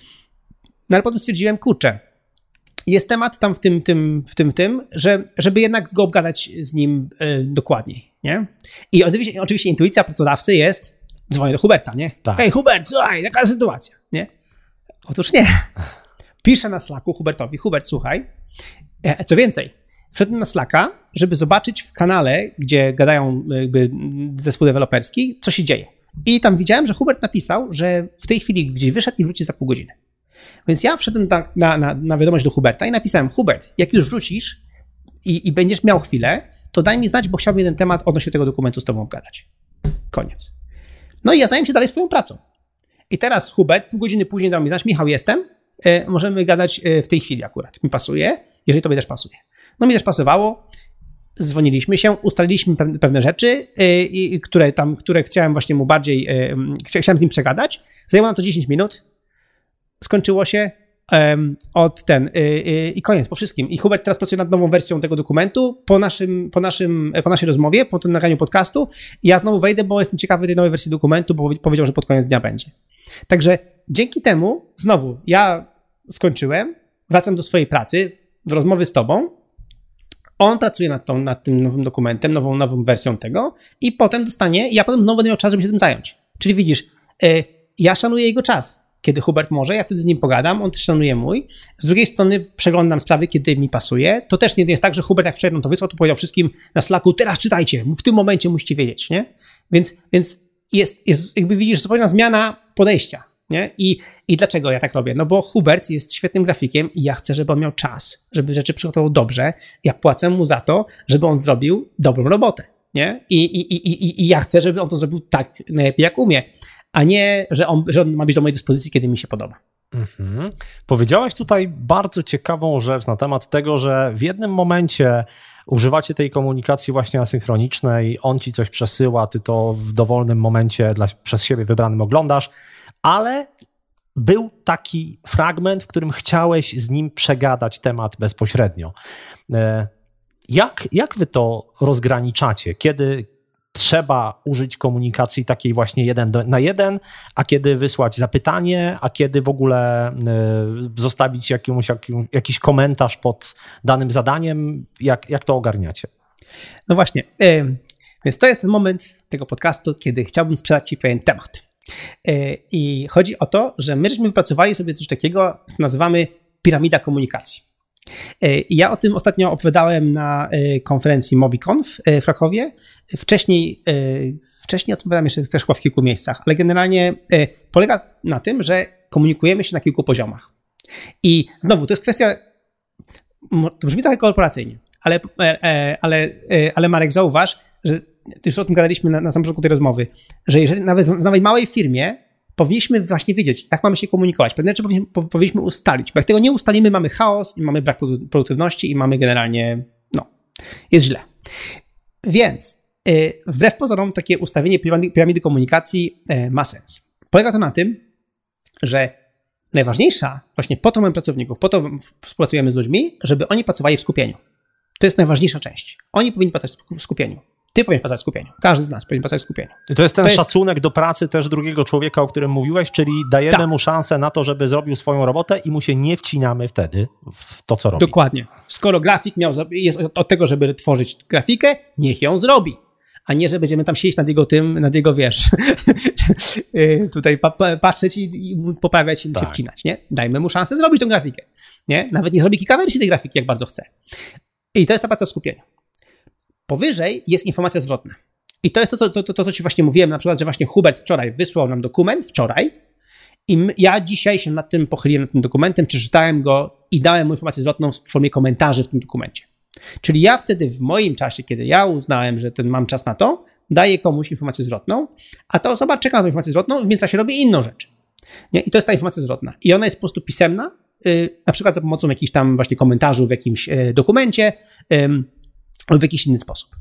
no ale potem stwierdziłem, kurczę, jest temat tam w tym, tym, w tym, tym, że, żeby jednak go obgadać z nim y, dokładniej, nie? I oczywiście, oczywiście intuicja pracodawcy jest, dzwonię do Huberta, nie? Tak. Hej Hubert, słuchaj, jaka sytuacja, nie? Otóż nie. Piszę na Slacku Hubertowi, Hubert, słuchaj, co więcej, wszedłem na Slacka, żeby zobaczyć w kanale, gdzie gadają jakby zespół deweloperski, co się dzieje. I tam widziałem, że Hubert napisał, że w tej chwili gdzieś wyszedł i wróci za pół godziny. Więc ja wszedłem na, na, na, na wiadomość do Huberta i napisałem, Hubert, jak już wrócisz i, i będziesz miał chwilę, to daj mi znać, bo chciałbym jeden temat odnośnie tego dokumentu z tobą obgadać. Koniec. No i ja zająłem się dalej swoją pracą. I teraz Hubert pół godziny później dał mi znać, Michał, jestem, e, możemy gadać w tej chwili akurat. Mi pasuje, jeżeli tobie też pasuje. No mi też pasowało, dzwoniliśmy się, ustaliliśmy pewne rzeczy, yy, które tam, które chciałem właśnie mu bardziej, yy, chciałem z nim przegadać. Zajęło nam to dziesięć minut, skończyło się yy, od ten yy, yy, i koniec, po wszystkim. I Hubert teraz pracuje nad nową wersją tego dokumentu po, naszym, po, naszym, po naszej rozmowie, po tym nagraniu podcastu. I ja znowu wejdę, bo jestem ciekawy tej nowej wersji dokumentu, bo powiedział, że pod koniec dnia będzie. Także dzięki temu, znowu, ja skończyłem, wracam do swojej pracy, w rozmowie z tobą. On pracuje nad, tą, nad tym nowym dokumentem, nową, nową wersją tego i potem dostanie, i ja potem znowu będę miał czas, żeby się tym zająć. Czyli widzisz, yy, ja szanuję jego czas. Kiedy Hubert może, ja wtedy z nim pogadam, on też szanuje mój. Z drugiej strony przeglądam sprawy, kiedy mi pasuje. To też nie jest tak, że Hubert jak wczoraj nam to wysłał, to powiedział wszystkim na Slacku, teraz czytajcie, w tym momencie musicie wiedzieć, nie? Więc, więc jest, jest, jakby widzisz, zupełna zmiana podejścia. Nie? I, I dlaczego ja tak robię? No bo Hubert jest świetnym grafikiem i ja chcę, żeby on miał czas, żeby rzeczy przygotował dobrze. Ja płacę mu za to, żeby on zrobił dobrą robotę. Nie? I, i, i, i, i ja chcę, żeby on to zrobił tak najlepiej, jak umie, a nie, że on, że on ma być do mojej dyspozycji, kiedy mi się podoba. Mhm. Powiedziałaś tutaj bardzo ciekawą rzecz na temat tego, że w jednym momencie używacie tej komunikacji właśnie asynchronicznej, on ci coś przesyła, ty to w dowolnym momencie dla, przez siebie wybranym oglądasz, ale był taki fragment, w którym chciałeś z nim przegadać temat bezpośrednio. Jak, jak wy to rozgraniczacie? Kiedy trzeba użyć komunikacji takiej właśnie jeden na jeden, a kiedy wysłać zapytanie, a kiedy w ogóle zostawić jakąś, jakiś komentarz pod danym zadaniem? Jak, jak to ogarniacie? No właśnie, yy, więc to jest ten moment tego podcastu, kiedy chciałbym sprzedać ci pewien temat. I chodzi o to, że my żeśmy wypracowali sobie coś takiego, nazywamy piramida komunikacji. I ja o tym ostatnio opowiadałem na konferencji MobiConf w Krakowie. Wcześniej, wcześniej o tym opowiadałem jeszcze też chyba w kilku miejscach, ale generalnie polega na tym, że komunikujemy się na kilku poziomach. I znowu, to jest kwestia, to brzmi trochę korporacyjnie, ale, ale, ale Marek, zauważ, że już o tym gadaliśmy na, na samym początku tej rozmowy, że jeżeli nawet w nawet małej firmie powinniśmy właśnie wiedzieć, jak mamy się komunikować. Pewne rzeczy powinniśmy, powinniśmy ustalić, bo jak tego nie ustalimy, mamy chaos, i mamy brak produktywności i mamy generalnie, no, jest źle. Więc yy, wbrew pozorom takie ustawienie piramidy, piramidy komunikacji yy, ma sens. Polega to na tym, że najważniejsza, właśnie po to mamy pracowników, po to współpracujemy z ludźmi, żeby oni pracowali w skupieniu. To jest najważniejsza część. Oni powinni pracować w skupieniu. Ty powinieneś pracować w skupieniu. Każdy z nas powinien pracować w skupieniu. I to jest ten to szacunek jest... do pracy też drugiego człowieka, o którym mówiłeś, czyli dajemy tak. mu szansę na to, żeby zrobił swoją robotę i mu się nie wcinamy wtedy w to, co robi. Dokładnie. Skoro grafik miał, jest od tego, żeby tworzyć grafikę, niech ją zrobi. A nie, że będziemy tam siedzieć nad jego tym, nad jego, wiesz, tutaj pa, pa, patrzeć i, i poprawiać i tak. się wcinać, nie? Dajmy mu szansę zrobić tę grafikę, nie? Nawet nie zrobi kilka wersji tej grafiki, jak bardzo chce. I to jest ta praca w skupieniu. Powyżej jest informacja zwrotna. I to jest to, to, to, to, to co ci właśnie mówiłem, na przykład, że właśnie Hubert wczoraj wysłał nam dokument, wczoraj, i my, ja dzisiaj się nad tym pochyliłem, nad tym dokumentem, przeczytałem go i dałem mu informację zwrotną w formie komentarzy w tym dokumencie. Czyli ja wtedy w moim czasie, kiedy ja uznałem, że ten mam czas na to, daję komuś informację zwrotną, a ta osoba czeka na tę informację zwrotną, w międzyczasie robi inną rzecz. Nie? I to jest ta informacja zwrotna. I ona jest po prostu pisemna, yy, na przykład za pomocą jakichś tam właśnie komentarzy w jakimś yy, dokumencie yy, lub w jakiś inny sposób.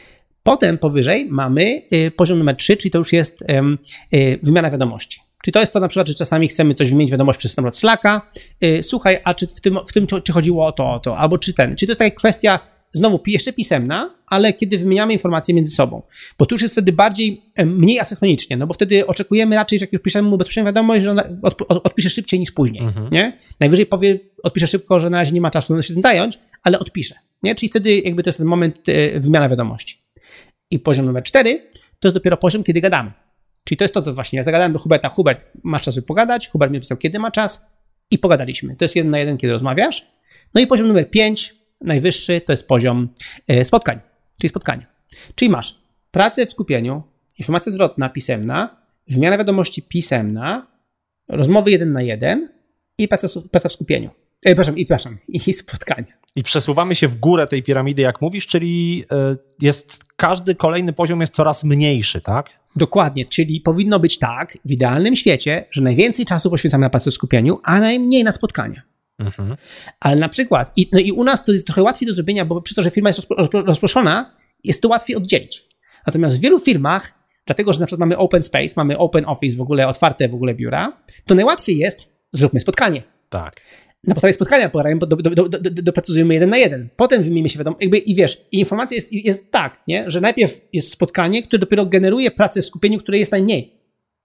Potem powyżej mamy yy, poziom numer trzy, czyli to już jest yy, yy, wymiana wiadomości. Czyli to jest to na przykład, że czasami chcemy coś wymienić wiadomość przez np. Slacka, yy, słuchaj, a czy w tym, w tym czy chodziło o to, o to, albo czy ten. Czyli to jest taka kwestia, znowu jeszcze pisemna, ale kiedy wymieniamy informacje między sobą. Bo tu już jest wtedy bardziej, mniej asynchronicznie, no bo wtedy oczekujemy raczej, że jak piszemy mu bezpośrednio wiadomość, że od, od, odpisze szybciej niż później, mhm. nie? Najwyżej powie, odpisze szybko, że na razie nie ma czasu się tym zająć, ale odpisze, nie? Czyli wtedy jakby to jest ten moment wymiana wiadomości. I poziom numer cztery to jest dopiero poziom, kiedy gadamy. Czyli to jest to, co właśnie ja zagadałem do Huberta. Hubert, masz czas, żeby pogadać? Hubert mi pisał, kiedy ma czas? I pogadaliśmy. To jest jeden na jeden, kiedy rozmawiasz. No i poziom numer pięć, najwyższy, to jest poziom spotkań, czyli spotkania. Czyli masz pracę w skupieniu, informacja zwrotna, pisemna, wymiana wiadomości pisemna, rozmowy jeden na jeden i praca, praca w skupieniu. E, przepraszam, i, przepraszam, i spotkania. I przesuwamy się w górę tej piramidy, jak mówisz, czyli jest każdy kolejny poziom jest coraz mniejszy, tak? Dokładnie, czyli powinno być tak w idealnym świecie, że najwięcej czasu poświęcamy na pracę w skupieniu, a najmniej na spotkania. Mhm. Ale na przykład, i, no i u nas to jest trochę łatwiej do zrobienia, bo przez to, że firma jest rozproszona, jest to łatwiej oddzielić. Natomiast w wielu firmach, dlatego, że na przykład mamy open space, mamy open office, w ogóle otwarte w ogóle biura, to najłatwiej jest, zróbmy spotkanie. Tak. Na podstawie spotkania pogadajmy, do, do, do, do, doprecyzujemy jeden na jeden. Potem wymienimy się wiadomo, jakby i wiesz, i informacja jest, jest tak, nie? Że najpierw jest spotkanie, które dopiero generuje pracę w skupieniu, której jest najmniej.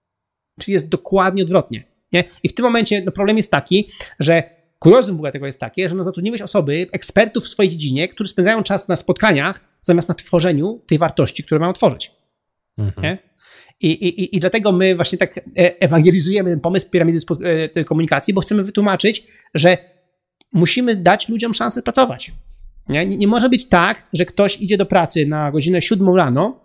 Czyli jest dokładnie odwrotnie, nie? I w tym momencie no, problem jest taki, że kuriozum w ogóle tego jest takie, że no, zatrudniłeś osoby, ekspertów w swojej dziedzinie, którzy spędzają czas na spotkaniach zamiast na tworzeniu tej wartości, które mają tworzyć. Mhm. Nie? I, i, I dlatego my właśnie tak ewangelizujemy ten pomysł piramidy komunikacji, bo chcemy wytłumaczyć, że musimy dać ludziom szansę pracować. Nie, nie może być tak, że ktoś idzie do pracy na godzinę siódmą rano,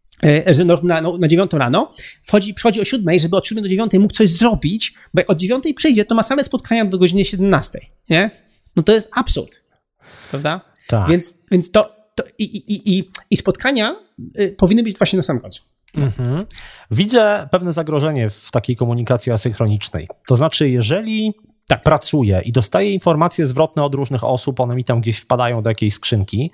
że na, na, na dziewiątą rano, wchodzi, przychodzi o siódmej, żeby od siódmej do dziewiątej mógł coś zrobić, bo jak od dziewiątej przyjdzie, to ma same spotkania do godziny siedemnastej. Nie? No to jest absurd. Prawda? Tak. Więc, więc to, to i, i, i, i spotkania y, powinny być właśnie na samym końcu. Mhm. Widzę pewne zagrożenie w takiej komunikacji asynchronicznej. To znaczy, jeżeli tak pracuję i dostaję informacje zwrotne od różnych osób, one mi tam gdzieś wpadają do jakiejś skrzynki,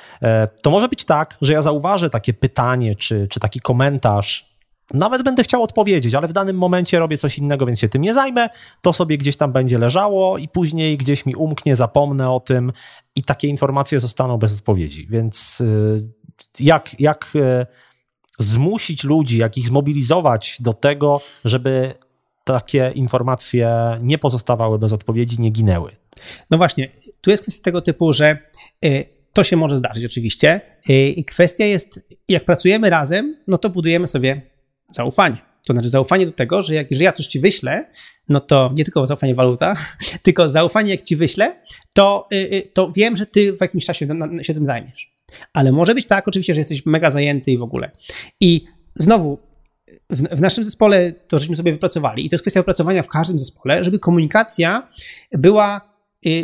to może być tak, że ja zauważę takie pytanie czy, czy taki komentarz, nawet będę chciał odpowiedzieć, ale w danym momencie robię coś innego, więc się tym nie zajmę, to sobie gdzieś tam będzie leżało i później gdzieś mi umknie, zapomnę o tym i takie informacje zostaną bez odpowiedzi. Więc jak, jak zmusić ludzi, jak ich zmobilizować do tego, żeby takie informacje nie pozostawały bez odpowiedzi, nie ginęły? No właśnie, tu jest kwestia tego typu, że y, to się może zdarzyć oczywiście. I kwestia jest, jak pracujemy razem, no to budujemy sobie zaufanie. To znaczy zaufanie do tego, że jak, jeżeli ja coś ci wyślę, no to nie tylko zaufanie waluta, tylko zaufanie jak ci wyślę, to, to wiem, że ty w jakimś czasie się tym zajmiesz. Ale może być tak oczywiście, że jesteś mega zajęty i w ogóle. I znowu w, w naszym zespole to żeśmy sobie wypracowali i to jest kwestia wypracowania w każdym zespole, żeby komunikacja była y,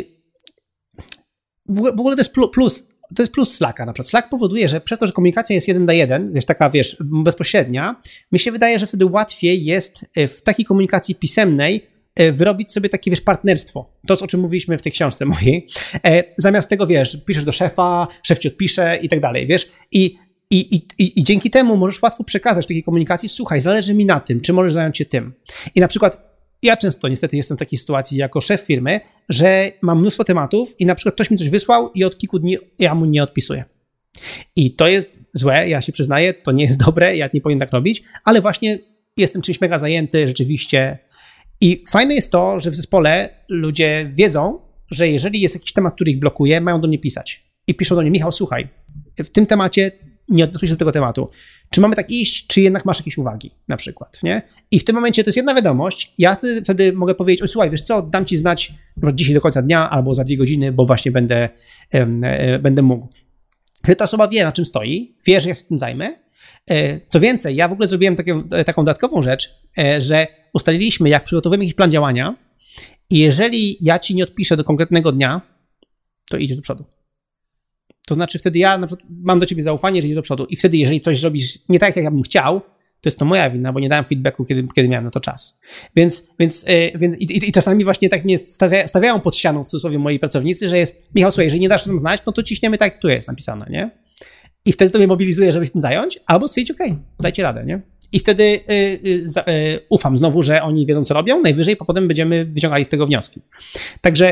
w ogóle to jest plus, to jest plus Slacka na przykład. Slack powoduje, że przez to, że komunikacja jest jeden do jeden, jest taka, wiesz, bezpośrednia, mi się wydaje, że wtedy łatwiej jest w takiej komunikacji pisemnej wyrobić sobie takie, wiesz, partnerstwo. To, o czym mówiliśmy w tej książce mojej. Zamiast tego, wiesz, piszesz do szefa, szef ci odpisze i tak dalej, wiesz, i I, i, i dzięki temu możesz łatwo przekazać w takiej komunikacji, słuchaj, zależy mi na tym, czy możesz zająć się tym. I na przykład ja często niestety jestem w takiej sytuacji jako szef firmy, że mam mnóstwo tematów i na przykład ktoś mi coś wysłał i od kilku dni ja mu nie odpisuję. I to jest złe, ja się przyznaję, to nie jest dobre, ja nie powinien tak robić, ale właśnie jestem czymś mega zajęty rzeczywiście. I fajne jest to, że w zespole ludzie wiedzą, że jeżeli jest jakiś temat, który ich blokuje, mają do mnie pisać. I piszą do mnie, Michał, słuchaj, w tym temacie nie odnosi się do tego tematu. Czy mamy tak iść, czy jednak masz jakieś uwagi, na przykład, nie? I w tym momencie to jest jedna wiadomość, ja wtedy, wtedy mogę powiedzieć, o słuchaj, wiesz co, dam ci znać dzisiaj do końca dnia albo za dwie godziny, bo właśnie będę, e, będę mógł. Wtedy ta osoba wie, na czym stoi, wie, że ja się tym zajmę. E, co więcej, ja w ogóle zrobiłem takie, taką dodatkową rzecz, e, że ustaliliśmy, jak przygotowujemy jakiś plan działania i jeżeli ja ci nie odpiszę do konkretnego dnia, to idziesz do przodu. To znaczy wtedy ja na przykład mam do ciebie zaufanie, że idziesz do przodu i wtedy jeżeli coś zrobisz nie tak, jak ja bym chciał, to jest to moja wina, bo nie dałem feedbacku, kiedy, kiedy miałem na to czas. Więc, więc, yy, więc i, i czasami właśnie tak mnie stawia, stawiają pod ścianą w cudzysłowie moi pracownicy, że jest, Michał, słuchaj, jeżeli nie dasz nam znać, no to ciśniemy tak, jak tu jest napisane, nie? I wtedy to mnie mobilizuje, żeby się tym zająć, albo stwierdzić, okej, okay, dajcie radę, nie? I wtedy yy, yy, yy, ufam znowu, że oni wiedzą, co robią, najwyżej potem będziemy wyciągali z tego wnioski. Także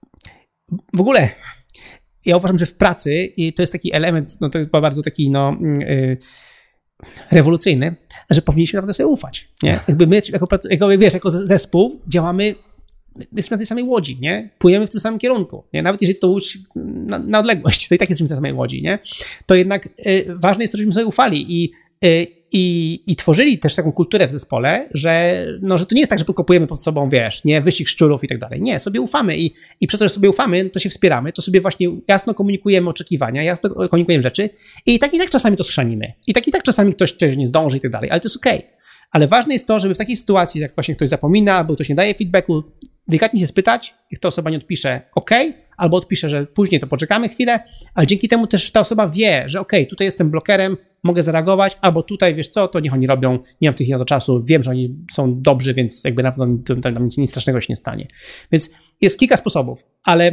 w ogóle ja uważam, że w pracy i to jest taki element, no to jest bardzo taki no, yy, rewolucyjny, że powinniśmy naprawdę sobie ufać. Nie? Jakby my, jako, jako, wiesz, jako zespół działamy, jesteśmy na tej samej łodzi, nie? Płynemy w tym samym kierunku. Nie? Nawet jeżeli to łódź na, na odległość, to i tak jesteśmy na tej samej łodzi. Nie? To jednak yy, ważne jest to, żebyśmy sobie ufali i yy, I, I tworzyli też taką kulturę w zespole, że, no, że to nie jest tak, że kopujemy pod sobą, wiesz, nie, wyścig szczurów i tak dalej. Nie, sobie ufamy i, i przez to, że sobie ufamy, to się wspieramy, to sobie właśnie jasno komunikujemy oczekiwania, jasno komunikujemy rzeczy i tak i tak czasami to schrzanimy. I tak i tak czasami ktoś czegoś nie zdąży i tak dalej, ale to jest okej. Okay. Ale ważne jest to, żeby w takiej sytuacji, jak właśnie ktoś zapomina albo ktoś nie daje feedbacku, delikatnie się spytać, jak ta osoba nie odpisze OK, albo odpisze, że później to poczekamy chwilę, ale dzięki temu też ta osoba wie, że OK, tutaj jestem blokerem, mogę zareagować, albo tutaj, wiesz co, to niech oni robią, nie mam w tej chwili na to czasu, wiem, że oni są dobrzy, więc jakby na pewno tam nic strasznego się nie stanie. Więc jest kilka sposobów, ale,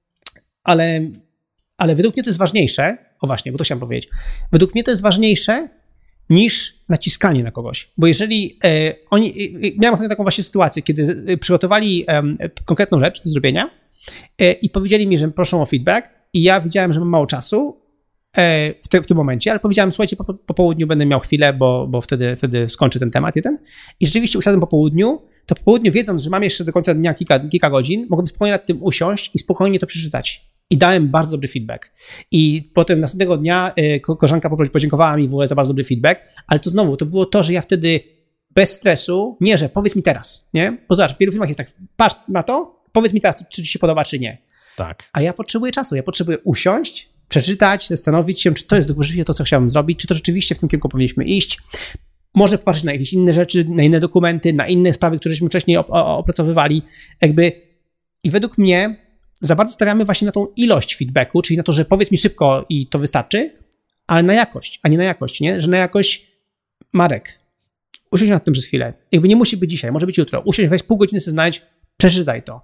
ale, ale według mnie to jest ważniejsze, o właśnie, bo to chciałem powiedzieć, według mnie to jest ważniejsze niż naciskanie na kogoś. Bo jeżeli e, oni, e, miałem taką właśnie sytuację, kiedy e, przygotowali e, konkretną rzecz do zrobienia e, i powiedzieli mi, że proszą o feedback i ja widziałem, że mam mało czasu e, w, te, w tym momencie, ale powiedziałem, słuchajcie, po, po południu będę miał chwilę, bo, bo wtedy, wtedy skończy ten temat jeden. I rzeczywiście usiadłem po południu, to po południu wiedząc, że mam jeszcze do końca dnia kilka, kilka godzin, mogłem spokojnie nad tym usiąść i spokojnie to przeczytać. I dałem bardzo dobry feedback. I potem następnego dnia koleżanka podziękowała mi w ogóle za bardzo dobry feedback, ale to znowu, to było to, że ja wtedy bez stresu, nie, że powiedz mi teraz, nie? Bo zobacz, w wielu filmach jest tak, patrz na to, powiedz mi teraz, czy ci się podoba, czy nie. Tak. A ja potrzebuję czasu, ja potrzebuję usiąść, przeczytać, zastanowić się, czy to jest właściwie to, co chciałem zrobić, czy to rzeczywiście w tym kierunku powinniśmy iść. Może popatrzeć na jakieś inne rzeczy, na inne dokumenty, na inne sprawy, któreśmy wcześniej op- opracowywali. Jakby i według mnie za bardzo stawiamy właśnie na tą ilość feedbacku, czyli na to, że powiedz mi szybko i to wystarczy, ale na jakość, a nie na jakość, nie? Że na jakość, Marek, usiądź nad tym przez chwilę. Jakby nie musi być dzisiaj, może być jutro. Usiądź, weź pół godziny sobie znajdź, przeczytaj to.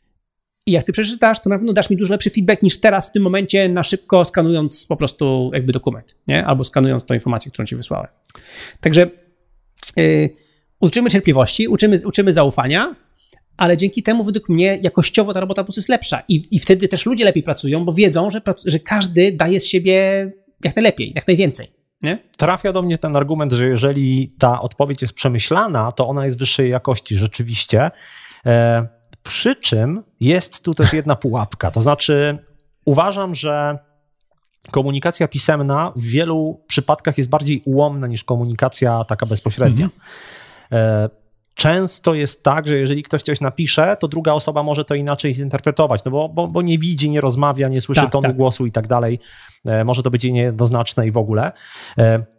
I jak ty przeczytasz, to na pewno dasz mi dużo lepszy feedback niż teraz w tym momencie na szybko skanując po prostu jakby dokument, nie? Albo skanując tą informację, którą ci wysłałem. Także yy, uczymy cierpliwości, uczymy, uczymy zaufania, ale dzięki temu według mnie jakościowo ta robota po prostu jest lepsza i, i wtedy też ludzie lepiej pracują, bo wiedzą, że, prac- że każdy daje z siebie jak najlepiej, jak najwięcej. Nie? Trafia do mnie ten argument, że jeżeli ta odpowiedź jest przemyślana, to ona jest wyższej jakości rzeczywiście, e, przy czym jest tu też jedna pułapka, to znaczy uważam, że komunikacja pisemna w wielu przypadkach jest bardziej ułomna niż komunikacja taka bezpośrednia. Mhm. E, Często jest tak, że jeżeli ktoś coś napisze, to druga osoba może to inaczej zinterpretować, no bo, bo, bo nie widzi, nie rozmawia, nie słyszy tak, tonu tak. głosu i tak dalej. E, może to być niejednoznaczne i w ogóle. E,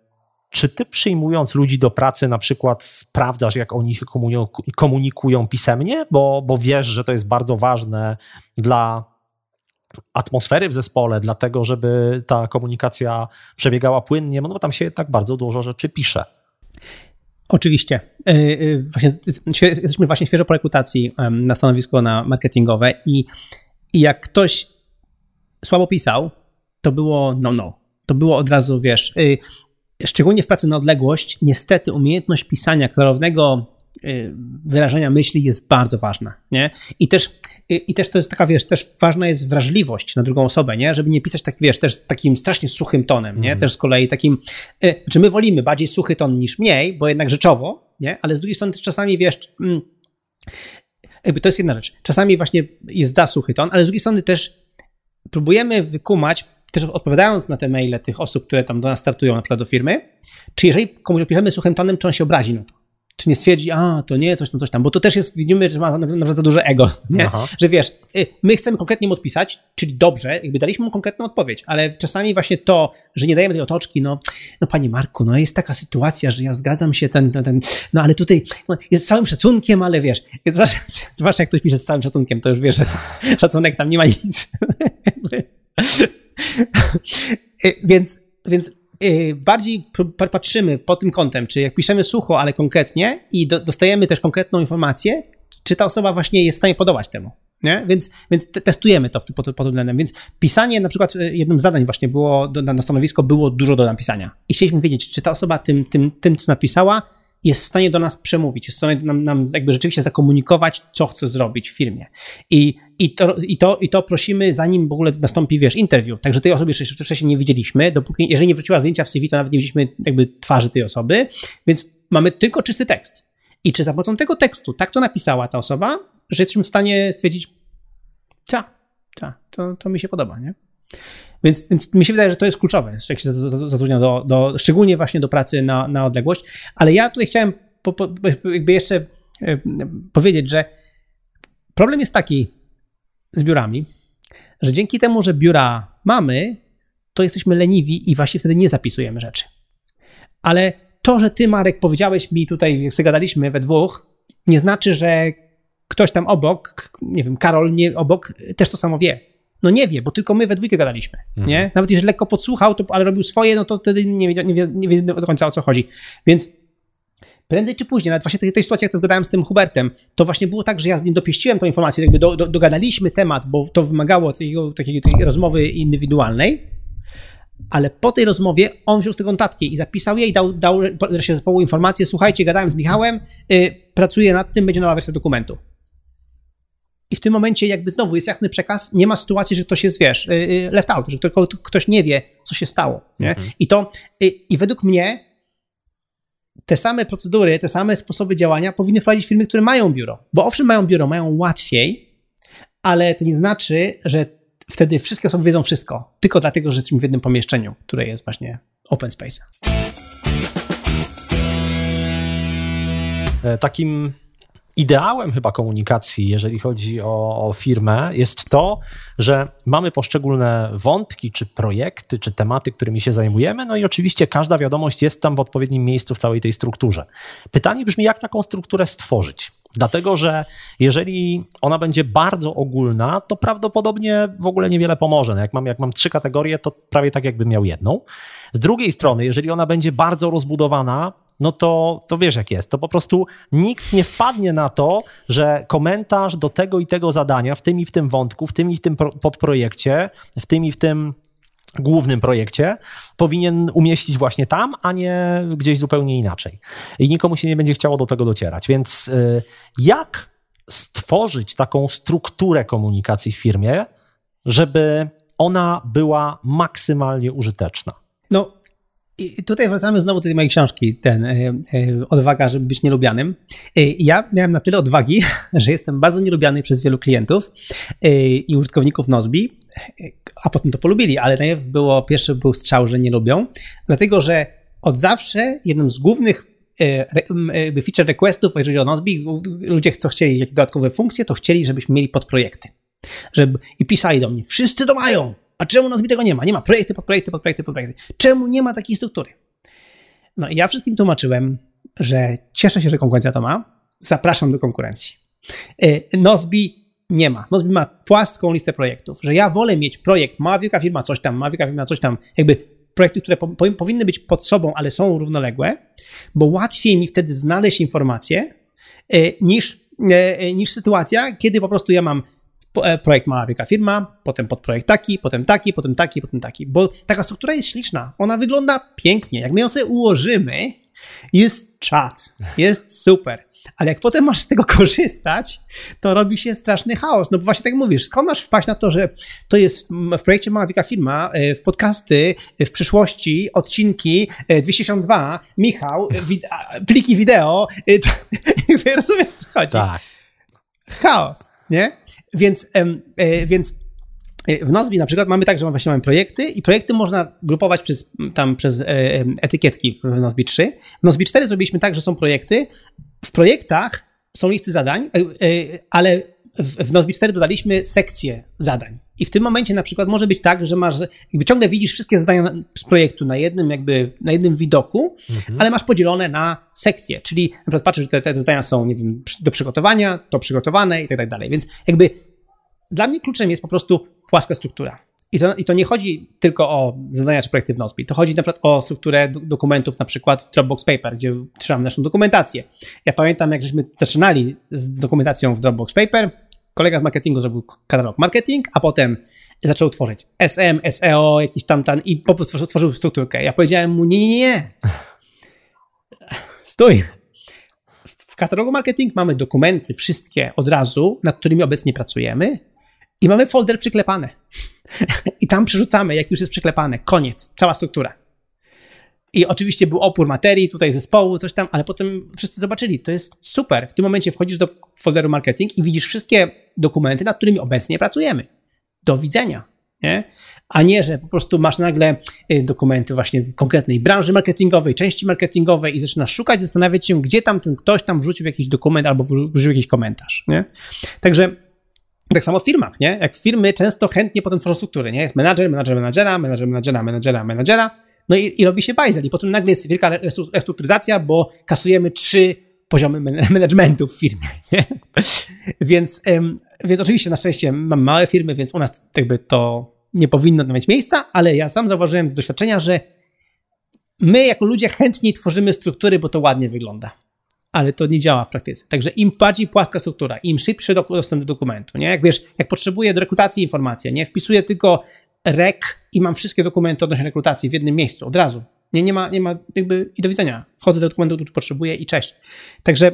czy ty przyjmując ludzi do pracy na przykład sprawdzasz, jak oni się komunikują pisemnie, bo, bo wiesz, że to jest bardzo ważne dla atmosfery w zespole, dlatego żeby ta komunikacja przebiegała płynnie, no bo tam się tak bardzo dużo rzeczy pisze. Oczywiście. Właśnie, jesteśmy właśnie świeżo po rekrutacji na stanowisko na marketingowe i, i jak ktoś słabo pisał, to było no, no. To było od razu, wiesz, szczególnie w pracy na odległość, niestety umiejętność pisania klarownego wyrażania myśli jest bardzo ważna, nie? I też, i też to jest taka, wiesz, też ważna jest wrażliwość na drugą osobę, nie? Żeby nie pisać tak, wiesz, też takim strasznie suchym tonem, nie? Mm. Też z kolei takim, czy my wolimy bardziej suchy ton niż mniej, bo jednak rzeczowo, nie? Ale z drugiej strony też czasami, wiesz, jakby to jest jedna rzecz. Czasami właśnie jest za suchy ton, ale z drugiej strony też próbujemy wykumać, też odpowiadając na te maile tych osób, które tam do nas startują, na przykład do firmy, czy jeżeli komuś opiszemy suchym tonem, czy on się obrazi na to? Czy nie stwierdzi, a to nie, coś tam, coś tam, bo to też jest, widzimy, że ma naprawdę za duże ego, nie? Że wiesz, my chcemy konkretnie mu odpisać, czyli dobrze, jakby daliśmy mu konkretną odpowiedź, ale czasami właśnie to, że nie dajemy tej otoczki, no, no panie Marku, no jest taka sytuacja, że ja zgadzam się, ten, ten, ten no ale tutaj no, jest z całym szacunkiem, ale wiesz, jest, zwłaszcza, zwłaszcza jak ktoś pisze z całym szacunkiem, to już wiesz, że szacunek tam nie ma nic. więc, więc bardziej patrzymy pod tym kątem, czy jak piszemy sucho, ale konkretnie i do, dostajemy też konkretną informację, czy ta osoba właśnie jest w stanie podobać temu, nie? Więc, więc testujemy to pod, pod tym względem. Więc pisanie, na przykład jednym z zadań właśnie było, do, na stanowisko było dużo do napisania. I chcieliśmy wiedzieć, czy ta osoba tym, tym, tym, co napisała, jest w stanie do nas przemówić, jest w stanie nam, nam jakby rzeczywiście zakomunikować, co chce zrobić w firmie. I, i, to, i, to, I to prosimy, zanim w ogóle nastąpi, wiesz, interview. Także tej osoby jeszcze wcześniej nie widzieliśmy, dopóki, jeżeli nie wrzuciła zdjęcia w C V, to nawet nie widzieliśmy jakby twarzy tej osoby, więc mamy tylko czysty tekst. I czy za pomocą tego tekstu tak to napisała ta osoba, że jesteśmy w stanie stwierdzić, cia, cia, to, to mi się podoba, nie? Więc, więc mi się wydaje, że to jest kluczowe, jak się zatrudnia do, do, szczególnie właśnie do pracy na, na odległość. Ale ja tutaj chciałem po, po, jakby jeszcze powiedzieć, że problem jest taki z biurami, że dzięki temu, że biura mamy, to jesteśmy leniwi i właśnie wtedy nie zapisujemy rzeczy. Ale to, że ty, Marek, powiedziałeś mi tutaj, jak sobie gadaliśmy we dwóch, nie znaczy, że ktoś tam obok, nie wiem, Karol nie obok, też to samo wie. No nie wie, bo tylko my we dwójkę gadaliśmy, mhm. nie? Nawet jeżeli lekko podsłuchał, to, ale robił swoje, no to wtedy nie wie, nie, wie, nie wie do końca, o co chodzi. Więc prędzej czy później, nawet właśnie tej, tej sytuacji, jak to zgadałem z tym Hubertem, to właśnie było tak, że ja z nim dopieściłem tą informację, jakby do, do, dogadaliśmy temat, bo to wymagało takiego, takiej, takiej rozmowy indywidualnej, ale po tej rozmowie on wziął z tego notatki i zapisał je i dał, dał reszcie zespołu informację, słuchajcie, gadałem z Michałem, yy, pracuję nad tym, będzie nowa wersja dokumentu. I w tym momencie jakby znowu jest jasny przekaz, nie ma sytuacji, że ktoś jest, wiesz, left out, że ktoś nie wie, co się stało. Nie? Mhm. I to, i, i według mnie te same procedury, te same sposoby działania powinny wprowadzić firmy, które mają biuro. Bo owszem, mają biuro, mają łatwiej, ale to nie znaczy, że wtedy wszystkie osoby wiedzą wszystko, tylko dlatego, że jesteśmy w jednym pomieszczeniu, które jest właśnie open space. Takim ideałem chyba komunikacji, jeżeli chodzi o, o firmę, jest to, że mamy poszczególne wątki, czy projekty, czy tematy, którymi się zajmujemy, no i oczywiście każda wiadomość jest tam w odpowiednim miejscu w całej tej strukturze. Pytanie brzmi, jak taką strukturę stworzyć? Dlatego, że jeżeli ona będzie bardzo ogólna, to prawdopodobnie w ogóle niewiele pomoże. No jak mam, jak mam trzy kategorie, to prawie tak jakbym miał jedną. Z drugiej strony, jeżeli ona będzie bardzo rozbudowana, no to, to wiesz jak jest, to po prostu nikt nie wpadnie na to, że komentarz do tego i tego zadania, w tym i w tym wątku, w tym i w tym podprojekcie, w tym i w tym głównym projekcie powinien umieścić właśnie tam, a nie gdzieś zupełnie inaczej. I nikomu się nie będzie chciało do tego docierać. Więc y, jak stworzyć taką strukturę komunikacji w firmie, żeby ona była maksymalnie użyteczna? No, i tutaj wracamy znowu do tej mojej książki, ten e, e, Odwaga, żeby być nielubianym. E, ja miałem na tyle odwagi, że jestem bardzo nielubiany przez wielu klientów e, i użytkowników Nozbi, e, a potem to polubili, ale najpierw było, pierwszy był strzał, że nie lubią, dlatego, że od zawsze jednym z głównych e, e, feature requestów, jeżeli chodzi o Nozbi, ludzie, co chcieli jakieś dodatkowe funkcje, to chcieli, żebyśmy mieli podprojekty. Żeby, I pisali do mnie, wszyscy to mają! A czemu Nozbi tego nie ma? Nie ma projekty, podprojekty, podprojekty, podprojekty. Czemu nie ma takiej struktury? No i ja wszystkim tłumaczyłem, że cieszę się, że konkurencja to ma, zapraszam do konkurencji. Nozbi nie ma. Nozbi ma płaską listę projektów, że ja wolę mieć projekt, mała wielka firma coś tam, mała wielka firma coś tam, jakby projekty, które po, powinny być pod sobą, ale są równoległe, bo łatwiej mi wtedy znaleźć informacje niż, niż sytuacja, kiedy po prostu ja mam projekt mała wielka firma, potem podprojekt taki, potem taki, potem taki, potem taki, bo taka struktura jest śliczna, ona wygląda pięknie, jak my ją sobie ułożymy, jest czad, jest super. Ale jak potem masz z tego korzystać, to robi się straszny chaos. No bo właśnie tak mówisz, skąd masz wpaść na to, że to jest w projekcie Mała Wielka Firma, w podcasty, w przyszłości, odcinki, dwieście sześćdziesiąt dwa, Michał, wid- pliki wideo, to, rozumiesz, co chodzi? Tak. Chaos, nie? Więc, więc w Nozbi na przykład mamy tak, że właśnie mamy projekty i projekty można grupować przez, tam przez etykietki w Nozbi trzy. W Nozbi cztery zrobiliśmy tak, że są projekty. W projektach są listy zadań, ale w Nozbi cztery dodaliśmy sekcje zadań. I w tym momencie na przykład może być tak, że masz, jakby ciągle widzisz wszystkie zadania z projektu na jednym jakby, na jednym widoku, mhm. ale masz podzielone na sekcje, czyli na przykład patrzysz, że te, te zadania są, nie wiem, do przygotowania, to przygotowane i tak dalej. Więc jakby dla mnie kluczem jest po prostu płaska struktura. I to, I to nie chodzi tylko o zadania czy projekty w Nozbi. To chodzi na przykład o strukturę do, dokumentów, na przykład w Dropbox Paper, gdzie trzymamy naszą dokumentację. Ja pamiętam, jak żeśmy zaczynali z dokumentacją w Dropbox Paper, kolega z marketingu zrobił katalog marketing, a potem zaczął tworzyć S M, S E O, jakiś tam tam i po prostu stworzył, stworzył strukturkę. Ja powiedziałem mu, nie, nie, nie. Stój. W katalogu marketing mamy dokumenty wszystkie od razu, nad którymi obecnie pracujemy i mamy folder przyklepane. I tam przerzucamy, jak już jest przyklepane. Koniec, cała struktura. I oczywiście był opór materii, tutaj zespołu, coś tam, ale potem wszyscy zobaczyli, to jest super. W tym momencie wchodzisz do folderu marketing i widzisz wszystkie dokumenty, nad którymi obecnie pracujemy. Do widzenia. Nie? A nie, że po prostu masz nagle dokumenty właśnie w konkretnej branży marketingowej, części marketingowej i zaczynasz szukać, zastanawiać się, gdzie tam ten ktoś tam wrzucił jakiś dokument albo wrzucił jakiś komentarz. Nie? Także tak samo w firmach, nie? Jak firmy często chętnie potem tworzą struktury, nie? Jest menadżer, menadżer, menadżera, menadżer, menadżera, menadżera, menadżera, no i, i robi się bajzel i potem nagle jest wielka restrukturyzacja, bo kasujemy trzy poziomy managementu w firmie, nie? Więc, ym, więc oczywiście na szczęście mam małe firmy, więc u nas jakby to nie powinno mieć miejsca, ale ja sam zauważyłem z doświadczenia, że my jako ludzie chętniej tworzymy struktury, bo to ładnie wygląda. Ale to nie działa w praktyce. Także im bardziej płaska struktura, im szybszy dostęp do dokumentu, nie? Jak wiesz, jak potrzebuję do rekrutacji informacji, nie? Wpisuję tylko rek i mam wszystkie dokumenty odnośnie rekrutacji w jednym miejscu, od razu. Nie, nie ma, nie ma jakby i do widzenia. Wchodzę do dokumentu, który potrzebuję i cześć. Także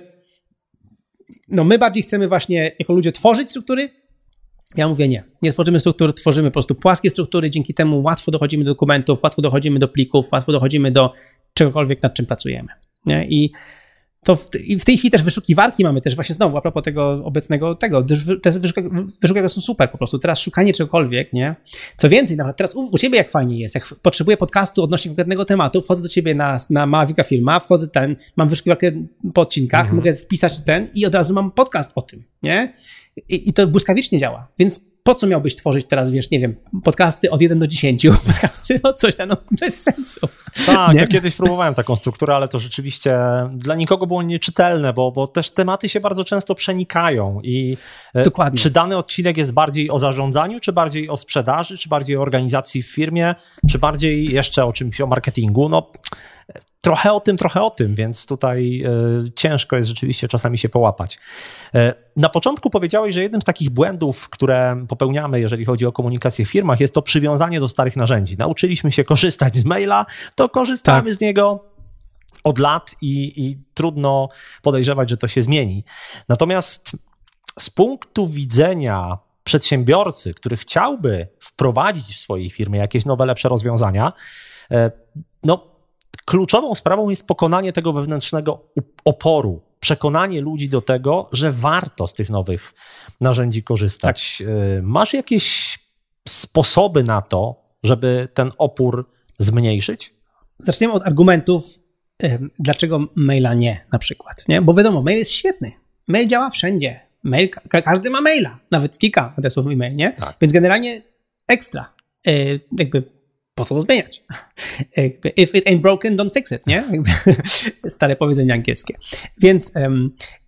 no my bardziej chcemy właśnie jako ludzie tworzyć struktury. Ja mówię nie. Nie tworzymy struktur, tworzymy po prostu płaskie struktury, dzięki temu łatwo dochodzimy do dokumentów, łatwo dochodzimy do plików, łatwo dochodzimy do czegokolwiek, nad czym pracujemy. Nie? I to w, w tej chwili też wyszukiwarki mamy też właśnie znowu, a propos tego obecnego tego, te wyszukiwarki są super po prostu. Teraz szukanie czegokolwiek, nie? Co więcej, nawet teraz u, u ciebie jak fajnie jest, jak potrzebuję podcastu odnośnie konkretnego tematu, wchodzę do ciebie na, na Mała Wielka Firma, wchodzę ten, mam wyszukiwarkę po odcinkach, mhm. mogę wpisać ten i od razu mam podcast o tym, nie? I, i to błyskawicznie działa, więc po co miałbyś tworzyć teraz, wiesz, nie wiem, podcasty od jeden do dziesięciu, podcasty od coś tam, no bez sensu. Tak, ja kiedyś próbowałem taką strukturę, ale to rzeczywiście dla nikogo było nieczytelne, bo, bo też tematy się bardzo często przenikają i Dokładnie. Czy dany odcinek jest bardziej o zarządzaniu, czy bardziej o sprzedaży, czy bardziej o organizacji w firmie, czy bardziej jeszcze o czymś, o marketingu, no trochę o tym, trochę o tym, więc tutaj y, ciężko jest rzeczywiście czasami się połapać. Y, na początku powiedziałeś, że jednym z takich błędów, które popełniamy, jeżeli chodzi o komunikację w firmach, jest to przywiązanie do starych narzędzi. Nauczyliśmy się korzystać z maila, to korzystamy tak. z niego od lat i, i trudno podejrzewać, że to się zmieni. Natomiast z punktu widzenia przedsiębiorcy, który chciałby wprowadzić w swojej firmie jakieś nowe, lepsze rozwiązania, y, no kluczową sprawą jest pokonanie tego wewnętrznego oporu, przekonanie ludzi do tego, że warto z tych nowych narzędzi korzystać. Tak. Masz jakieś sposoby na to, żeby ten opór zmniejszyć? Zaczniemy od argumentów, dlaczego maila nie na przykład. Nie? Bo wiadomo, mail jest świetny. Mail działa wszędzie. Mail, ka- każdy ma maila, nawet kilka adresów e-mail, nie? Tak. Więc generalnie ekstra. Jakby po co to zmieniać? If it ain't broken, don't fix it, nie? Stare powiedzenie angielskie. Więc um,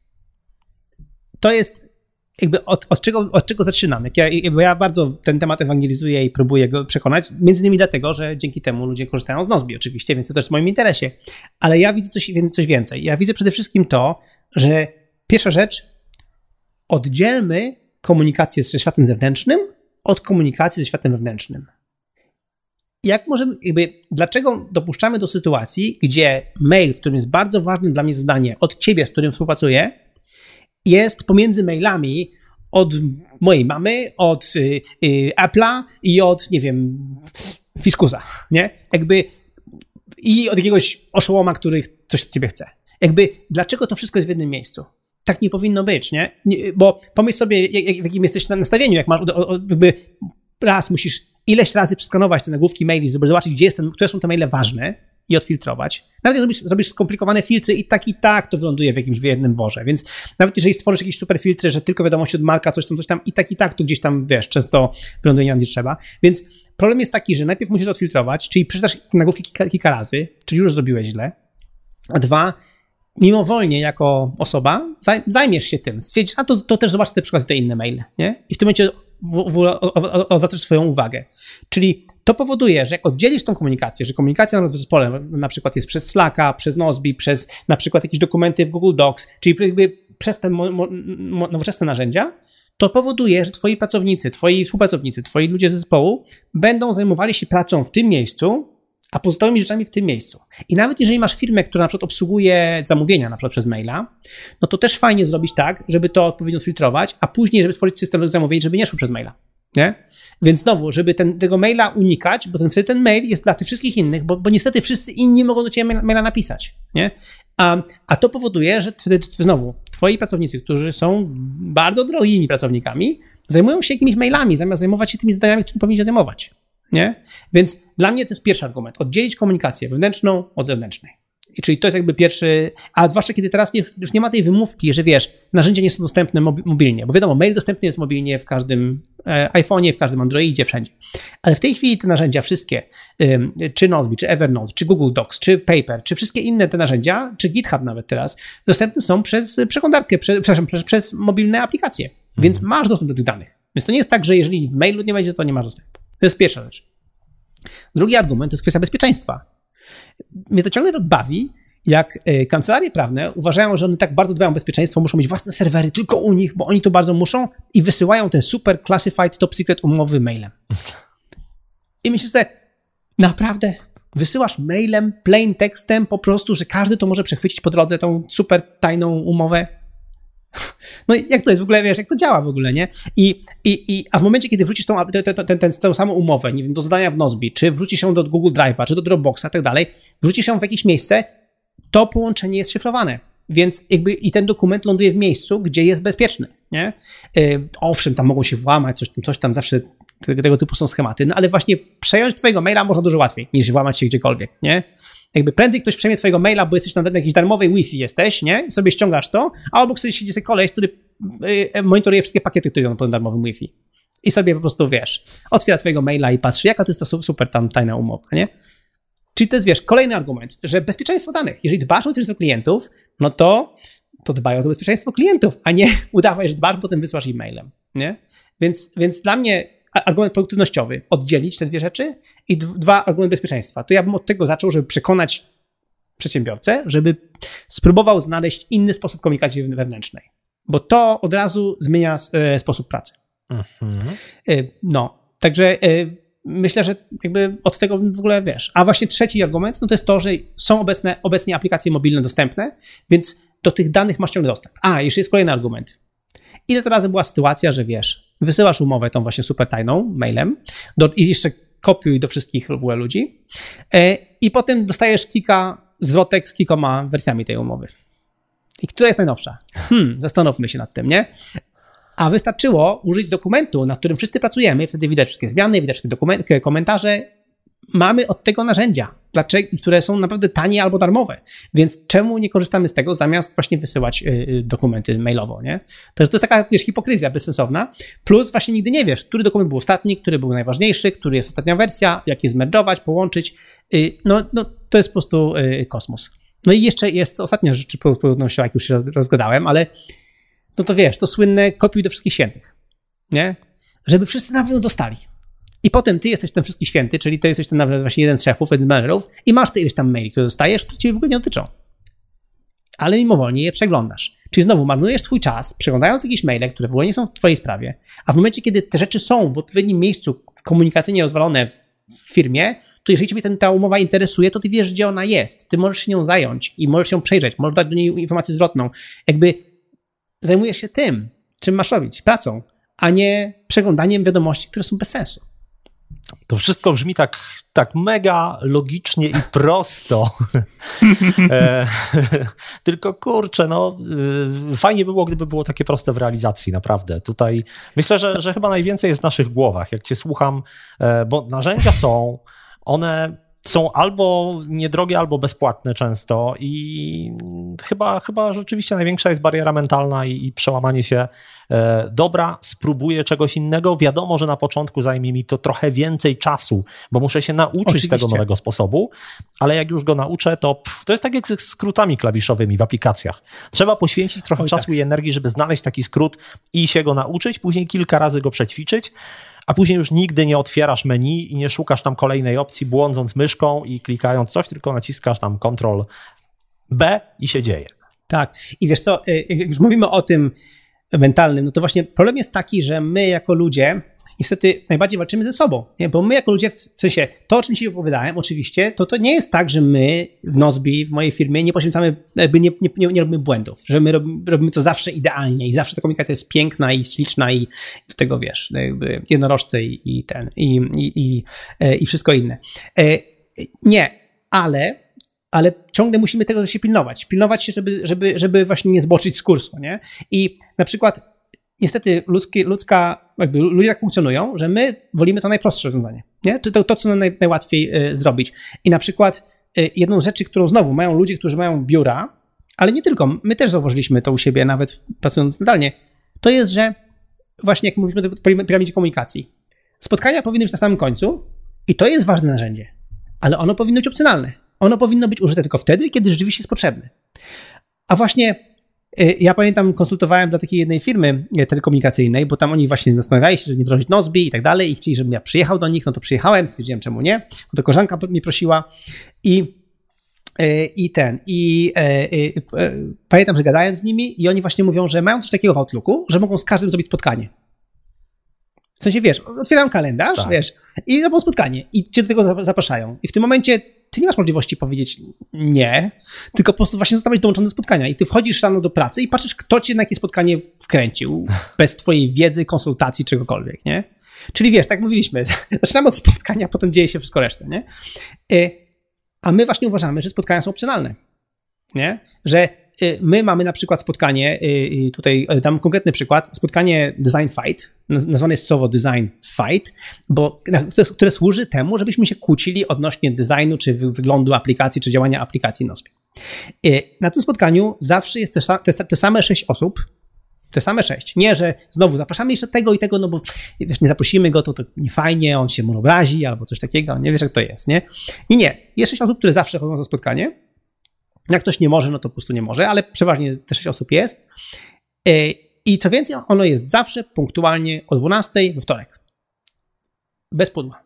to jest jakby od, od, czego, od czego zaczynamy. Ja, bo ja bardzo ten temat ewangelizuję i próbuję go przekonać, między innymi dlatego, że dzięki temu ludzie korzystają z Nozbi oczywiście, więc to też w moim interesie. Ale ja widzę coś, coś więcej. Ja widzę przede wszystkim to, że pierwsza rzecz, oddzielmy komunikację ze światem zewnętrznym od komunikacji ze światem wewnętrznym. Jak możemy, jakby, dlaczego dopuszczamy do sytuacji, gdzie mail, w którym jest bardzo ważne dla mnie zdanie od ciebie, z którym współpracuję, jest pomiędzy mailami od mojej mamy, od y, y, Apple'a i od, nie wiem, Fiskusa, nie? Jakby i od jakiegoś oszołoma, który coś od ciebie chce. Jakby, dlaczego to wszystko jest w jednym miejscu? Tak nie powinno być, nie? nie bo pomyśl sobie, jak, w jakim jesteś na nastawieniu, jak masz, o, o, jakby raz musisz ileś razy przeskanować te nagłówki maili, żeby zobaczyć, gdzie jest ten, które są te maile ważne i odfiltrować. Nawet jak zrobisz, zrobisz skomplikowane filtry i tak i tak to wyląduje w jakimś jednym worze, więc nawet jeżeli stworzysz jakieś super filtry, że tylko wiadomości od Marka, coś tam, coś tam i tak i tak to gdzieś tam, wiesz, często wyląduje tam, gdzie trzeba. Więc problem jest taki, że najpierw musisz odfiltrować, czyli przeczytasz nagłówki kilka, kilka razy, czyli już zrobiłeś źle, a dwa, mimowolnie jako osoba zajmiesz się tym, stwierdzisz, a to, to też zobacz te przykłady, te inne maile, nie? I w tym momencie odwracasz swoją uwagę. Czyli to powoduje, że jak oddzielisz tą komunikację, że komunikacja nawet w zespole na przykład jest przez Slacka, przez Nozbi, przez na przykład jakieś dokumenty w Google Docs, czyli jakby przez te mo- mo- nowoczesne narzędzia, to powoduje, że twoi pracownicy, twoi współpracownicy, twoi ludzie z zespołu będą zajmowali się pracą w tym miejscu, a pozostałymi rzeczami w tym miejscu. I nawet jeżeli masz firmę, która na przykład obsługuje zamówienia na przykład przez maila, no to też fajnie zrobić tak, żeby to odpowiednio filtrować, a później, żeby stworzyć system do zamówień, żeby nie szło przez maila. Nie? Więc znowu, żeby ten, tego maila unikać, bo ten, wtedy ten mail jest dla tych wszystkich innych, bo, bo niestety wszyscy inni mogą do ciebie maila napisać. Nie? A, a to powoduje, że wtedy znowu twoi pracownicy, którzy są bardzo drogimi pracownikami, zajmują się jakimiś mailami, zamiast zajmować się tymi zadaniami, którymi powinni się zajmować. Nie? Więc dla mnie to jest pierwszy argument. Oddzielić komunikację wewnętrzną od zewnętrznej. I czyli to jest jakby pierwszy, a zwłaszcza kiedy teraz nie, już nie ma tej wymówki, że wiesz, narzędzia nie są dostępne mobilnie, bo wiadomo, mail dostępny jest mobilnie w każdym e, iPhone'ie, w każdym Androidzie, wszędzie. Ale w tej chwili te narzędzia wszystkie, y, czy Nozbi, czy Evernote, czy Google Docs, czy Paper, czy wszystkie inne te narzędzia, czy GitHub nawet teraz, dostępne są przez przeglądarkę, przez, przepraszam, przez, przez mobilne aplikacje. Mhm. Więc masz dostęp do tych danych. Więc to nie jest tak, że jeżeli w mailu nie będzie, to nie masz dostępu. To jest pierwsza rzecz. Drugi argument to jest kwestia bezpieczeństwa. Mnie to ciągle bawi, jak kancelarie prawne uważają, że one tak bardzo dbają o bezpieczeństwo, muszą mieć własne serwery tylko u nich, bo oni to bardzo muszą i wysyłają te super classified top secret umowy mailem. I myślę sobie, naprawdę wysyłasz mailem, plain tekstem po prostu, że każdy to może przechwycić po drodze tą super tajną umowę? No i jak to jest w ogóle, wiesz, jak to działa w ogóle, nie? I, i, i, a w momencie, kiedy wrzucisz tą, tę, tę, tę, tę, tę samą umowę, nie wiem, do zadania w Nozbi, czy wrzucisz ją do Google Drive'a, czy do Dropboxa i tak dalej, wrzucisz ją w jakieś miejsce, to połączenie jest szyfrowane. Więc jakby i ten dokument ląduje w miejscu, gdzie jest bezpieczny, nie? Yy, owszem, tam mogą się włamać, coś tam, coś tam zawsze tego, tego typu są schematy, no ale właśnie przejąć twojego maila można dużo łatwiej, niż włamać się gdziekolwiek, nie? Jakby prędzej ktoś przejmie twojego maila, bo jesteś na jakiejś darmowej Wi-Fi jesteś, nie? I sobie ściągasz to, a obok sobie siedzi sobie koleś, który yy, monitoruje wszystkie pakiety, które są po tym darmowym Wi-Fi. I sobie po prostu, wiesz, otwiera twojego maila i patrzy, jaka to jest ta super tam tajna umowa, nie? Czyli to jest, wiesz, kolejny argument, że bezpieczeństwo danych. Jeżeli dbasz o bezpieczeństwo klientów, no to, to dbaj o to bezpieczeństwo klientów, a nie udawaj, że dbasz, potem wysłasz e-mailem, nie? Więc, więc dla mnie argument produktywnościowy, oddzielić te dwie rzeczy i dwa, argument bezpieczeństwa. To ja bym od tego zaczął, żeby przekonać przedsiębiorcę, żeby spróbował znaleźć inny sposób komunikacji wewnętrznej, bo to od razu zmienia e, sposób pracy. Mhm. E, no, także e, myślę, że jakby od tego w ogóle wiesz. A właśnie trzeci argument, no to jest to, że są obecne, obecnie aplikacje mobilne dostępne, więc do tych danych masz ciągle dostęp. A, jeszcze jest kolejny argument. Ile to razy była sytuacja, że wiesz, wysyłasz umowę tą właśnie super tajną mailem do, i jeszcze kopiuj do wszystkich w ogóle ludzi e, i potem dostajesz kilka zwrotek z kilkoma wersjami tej umowy. I która jest najnowsza? Hmm, zastanówmy się nad tym, nie? A wystarczyło użyć dokumentu, nad którym wszyscy pracujemy, wtedy widać wszystkie zmiany, widać wszystkie dokumenty, komentarze. Mamy od tego narzędzia. dlaczego, które są naprawdę tanie albo darmowe. Więc czemu nie korzystamy z tego, zamiast właśnie wysyłać y, dokumenty mailowo, nie? To, to jest taka, wiesz, hipokryzja bezsensowna. Plus właśnie nigdy nie wiesz, który dokument był ostatni, który był najważniejszy, który jest ostatnia wersja, jak je zmerdżować, połączyć. Y, no, no, to jest po prostu y, kosmos. No i jeszcze jest ostatnia rzecz, pewnością, jak już się rozgadałem, ale no to wiesz, to słynne kopiuj do wszystkich świętych, nie? Żeby wszyscy na pewno dostali. I potem ty jesteś ten wszystkich święty, czyli ty jesteś ten nawet właśnie jeden z szefów, jeden z menedżerów i masz te ileś tam maili, które dostajesz, które ciebie w ogóle nie dotyczą. Ale mimowolnie je przeglądasz. Czyli znowu marnujesz twój czas, przeglądając jakieś maile, które w ogóle nie są w twojej sprawie, a w momencie, kiedy te rzeczy są w odpowiednim miejscu komunikacyjnie rozwalone w firmie, to jeżeli ciebie ten, ta umowa interesuje, to ty wiesz, gdzie ona jest. Ty możesz się nią zająć i możesz ją przejrzeć, możesz dać do niej informację zwrotną. Jakby zajmujesz się tym, czym masz robić, pracą, a nie przeglądaniem wiadomości, które są bez sensu. To wszystko brzmi tak, tak mega logicznie i prosto. e, tylko kurczę, no y, fajnie było, gdyby było takie proste w realizacji, naprawdę. Tutaj myślę, że, że chyba najwięcej jest w naszych głowach. Jak cię słucham, e, bo narzędzia są, one są albo niedrogie, albo bezpłatne często i chyba, chyba rzeczywiście największa jest bariera mentalna i, i przełamanie się. E, dobra, spróbuję czegoś innego. Wiadomo, że na początku zajmie mi to trochę więcej czasu, bo muszę się nauczyć Oczywiście. tego nowego sposobu, ale jak już go nauczę, to pff, to jest tak jak z skrótami klawiszowymi w aplikacjach. Trzeba poświęcić trochę Oj, czasu tak. i energii, żeby znaleźć taki skrót i się go nauczyć, później kilka razy go przećwiczyć, a później już nigdy nie otwierasz menu i nie szukasz tam kolejnej opcji, błądząc myszką i klikając coś, tylko naciskasz tam kontrol B i się dzieje. Tak. I wiesz co, jak już mówimy o tym mentalnym, no to właśnie problem jest taki, że my jako ludzie niestety najbardziej walczymy ze sobą, nie? Bo my jako ludzie, w sensie to, o czym ci opowiadałem, oczywiście, to to nie jest tak, że my w Nozbe, w mojej firmie nie poświęcamy, jakby nie, nie, nie, nie robimy błędów, że my robimy, robimy to zawsze idealnie i zawsze ta komunikacja jest piękna i śliczna i do tego, wiesz, jakby jednorożce i, i ten, i, i, i, i wszystko inne. Nie, ale ale ciągle musimy tego się pilnować. Pilnować się, żeby, żeby, żeby właśnie nie zboczyć z kursu, nie? I na przykład niestety ludzki, ludzka, jakby ludzie tak funkcjonują, że my wolimy to najprostsze rozwiązanie, nie? Czy to, to co naj, najłatwiej y, zrobić. I na przykład y, jedną z rzeczy, którą znowu mają ludzie, którzy mają biura, ale nie tylko, my też zauważyliśmy to u siebie, nawet pracując zdalnie, to jest, że właśnie jak mówiliśmy o piramidzie komunikacji, spotkania powinny być na samym końcu i to jest ważne narzędzie, ale ono powinno być opcjonalne. Ono powinno być użyte tylko wtedy, kiedy rzeczywiście jest potrzebne. A właśnie ja pamiętam, konsultowałem dla takiej jednej firmy telekomunikacyjnej, bo tam oni właśnie zastanawiali się, że nie wdrożyć Nozbe i tak dalej i chcieli, żebym ja przyjechał do nich, no to przyjechałem, stwierdziłem, czemu nie, bo to koleżanka mnie prosiła i, i ten, i, i, i pamiętam, że gadałem z nimi i oni właśnie mówią, że mają coś takiego w Outlooku, że mogą z każdym zrobić spotkanie. W sensie, wiesz, otwieram kalendarz, tak. wiesz, i robią spotkanie i cię do tego zapraszają. I w tym momencie ty nie masz możliwości powiedzieć nie, tylko po prostu właśnie zostałeś dołączony do spotkania i ty wchodzisz rano do pracy i patrzysz, kto cię na jakie spotkanie wkręcił, bez twojej wiedzy, konsultacji, czegokolwiek, nie? Czyli wiesz, tak mówiliśmy, zaczynamy od spotkania, potem dzieje się wszystko resztę, nie? A my właśnie uważamy, że spotkania są opcjonalne, nie? Że my mamy na przykład spotkanie, tutaj dam konkretny przykład, spotkanie Design Fight, nazwane jest słowo Design Fight, bo, które służy temu, żebyśmy się kłócili odnośnie designu, czy wyglądu aplikacji, czy działania aplikacji Nozbe. Na tym spotkaniu zawsze jest te, te, te same sześć osób, te same sześć. Nie, że znowu zapraszamy jeszcze tego i tego, no bo wiesz, nie zaprosimy go, to, to nie fajnie, on się mu obrazi, albo coś takiego, nie wiesz jak to jest, nie? Nie, nie. Jest sześć osób, które zawsze chodzą na to spotkanie. Jak ktoś nie może, no to po prostu nie może, ale przeważnie te sześć osób jest. I co więcej, ono jest zawsze punktualnie o dwunastej we wtorek. Bez pudła.